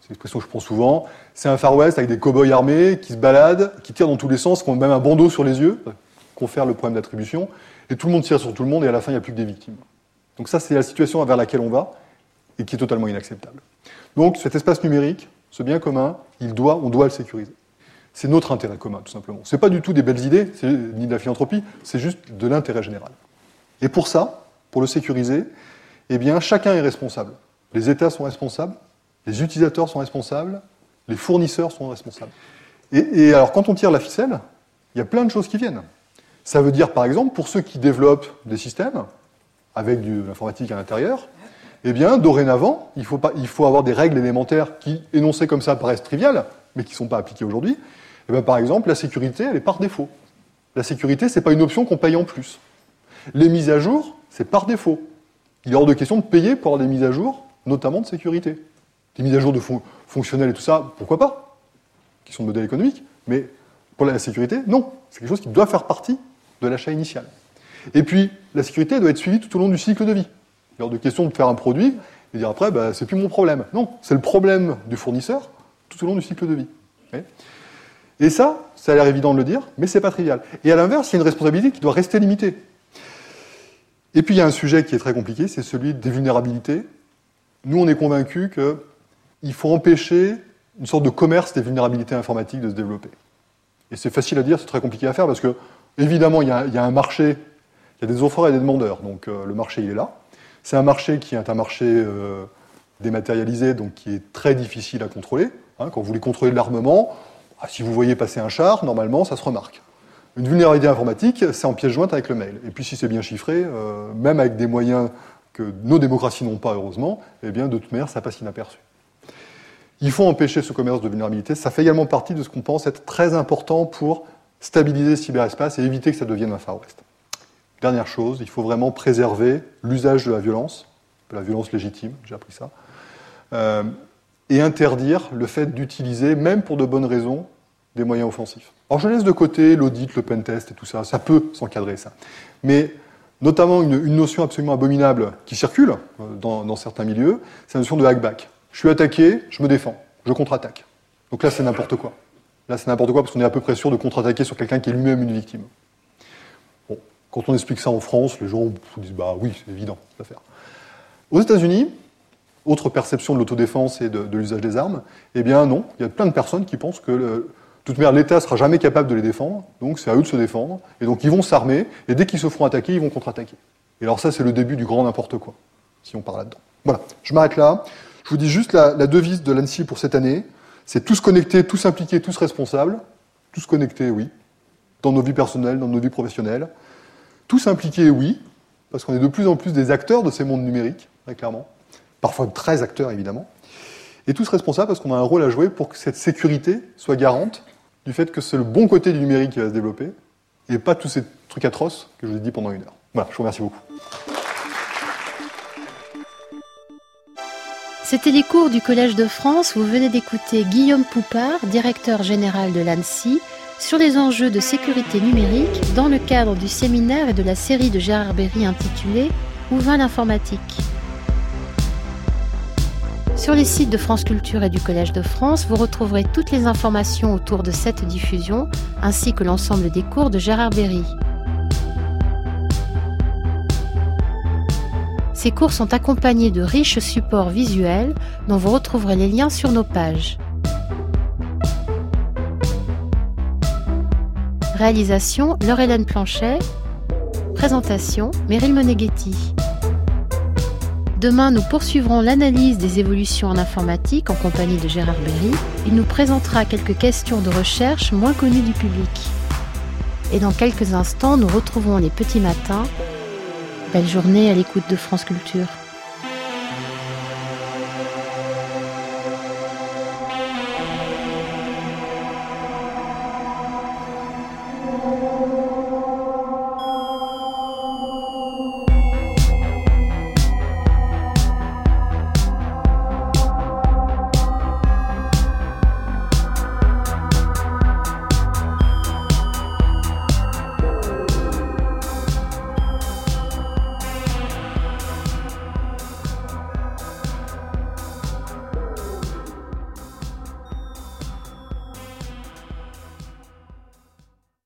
c'est l'expression que je prends souvent, c'est un Far West avec des cow-boys armés qui se baladent, qui tirent dans tous les sens, qui ont même un bandeau sur les yeux, confère le problème d'attribution, et tout le monde tire sur tout le monde, et à la fin, il n'y a plus que des victimes. Donc ça, c'est la situation vers laquelle on va, et qui est totalement inacceptable. Donc cet espace numérique, ce bien commun, on doit le sécuriser. C'est notre intérêt commun, tout simplement. Ce n'est pas du tout des belles idées, ni de la philanthropie, c'est juste de l'intérêt général. Et pour ça, pour le sécuriser, eh bien, chacun est responsable. Les États sont responsables, les utilisateurs sont responsables, les fournisseurs sont responsables. Et alors, quand on tire la ficelle, il y a plein de choses qui viennent. Ça veut dire, par exemple, pour ceux qui développent des systèmes, avec de l'informatique à l'intérieur, eh bien, dorénavant, il faut avoir des règles élémentaires qui, énoncées comme ça, paraissent triviales, mais qui ne sont pas appliquées aujourd'hui. Eh bien, par exemple, la sécurité, elle est par défaut. La sécurité, ce n'est pas une option qu'on paye en plus. Les mises à jour, c'est par défaut. Il est hors de question de payer pour avoir des mises à jour, notamment de sécurité. Des mises à jour de fonctionnels et tout ça, pourquoi pas? Qui sont de modèle économique, mais pour la sécurité, non. C'est quelque chose qui doit faire partie de l'achat initial. Et puis, la sécurité doit être suivie tout au long du cycle de vie. Il est hors de question de faire un produit et dire après, c'est plus mon problème. Non, c'est le problème du fournisseur tout au long du cycle de vie. Okay. Et ça a l'air évident de le dire, mais c'est pas trivial. Et à l'inverse, il y a une responsabilité qui doit rester limitée. Et puis il y a un sujet qui est très compliqué, c'est celui des vulnérabilités. Nous, on est convaincus qu'il faut empêcher une sorte de commerce des vulnérabilités informatiques de se développer. Et c'est facile à dire, c'est très compliqué à faire, parce que, évidemment, il y a un marché, il y a des offreurs et des demandeurs, donc le marché, il est là. C'est un marché qui est un marché dématérialisé, donc qui est très difficile à contrôler. Hein, quand vous voulez contrôler de l'armement, si vous voyez passer un char, normalement, ça se remarque. Une vulnérabilité informatique, c'est en pièce jointe avec le mail. Et puis si c'est bien chiffré, même avec des moyens que nos démocraties n'ont pas, heureusement, eh bien, de toute manière, ça passe inaperçu. Il faut empêcher ce commerce de vulnérabilité. Ça fait également partie de ce qu'on pense être très important pour stabiliser le cyberespace et éviter que ça devienne un Far West. Dernière chose, il faut vraiment préserver l'usage de la violence légitime, j'ai appris ça, et interdire le fait d'utiliser, même pour de bonnes raisons, des moyens offensifs. Alors je laisse de côté l'audit, le pentest et tout ça, ça peut s'encadrer ça. Mais notamment une notion absolument abominable qui circule dans certains milieux, c'est la notion de hackback. Je suis attaqué, je me défends, je contre-attaque. Donc là c'est n'importe quoi. Là c'est n'importe quoi parce qu'on est à peu près sûr de contre-attaquer sur quelqu'un qui est lui-même une victime. Bon, quand on explique ça en France, les gens disent bah oui, c'est évident, cette affaire. Aux États-Unis, autre perception de l'autodéfense et de l'usage des armes, eh bien non, il y a plein de personnes qui pensent que de toute manière, l'État ne sera jamais capable de les défendre, donc c'est à eux de se défendre, et donc ils vont s'armer, et dès qu'ils se feront attaquer, ils vont contre-attaquer. Et alors ça, c'est le début du grand n'importe quoi, si on part là-dedans. Voilà, je m'arrête là. Je vous dis juste la devise de l'ANSSI pour cette année, c'est tous connectés, tous impliqués, tous responsables. Tous connectés, oui, dans nos vies personnelles, dans nos vies professionnelles. Tous impliqués, oui, parce qu'on est de plus en plus des acteurs de ces mondes numériques, très clairement. Parfois très acteurs, évidemment. Et tous responsables parce qu'on a un rôle à jouer pour que cette sécurité soit garante du fait que c'est le bon côté du numérique qui va se développer, et pas tous ces trucs atroces que je vous ai dit pendant 1 heure. Voilà, je vous remercie beaucoup. C'était les cours du Collège de France. Vous venez d'écouter Guillaume Poupard, directeur général de l'ANSSI, sur les enjeux de sécurité numérique dans le cadre du séminaire et de la série de Gérard Berry intitulée « Où va l'informatique ?» Sur les sites de France Culture et du Collège de France, vous retrouverez toutes les informations autour de cette diffusion, ainsi que l'ensemble des cours de Gérard Berry. Ces cours sont accompagnés de riches supports visuels dont vous retrouverez les liens sur nos pages. Réalisation, Laure-Hélène Planchet. Présentation, Meryl Moneghetti. Demain, nous poursuivrons l'analyse des évolutions en informatique en compagnie de Gérard Berry. Il nous présentera quelques questions de recherche moins connues du public. Et dans quelques instants, nous retrouverons les petits matins. Belle journée à l'écoute de France Culture.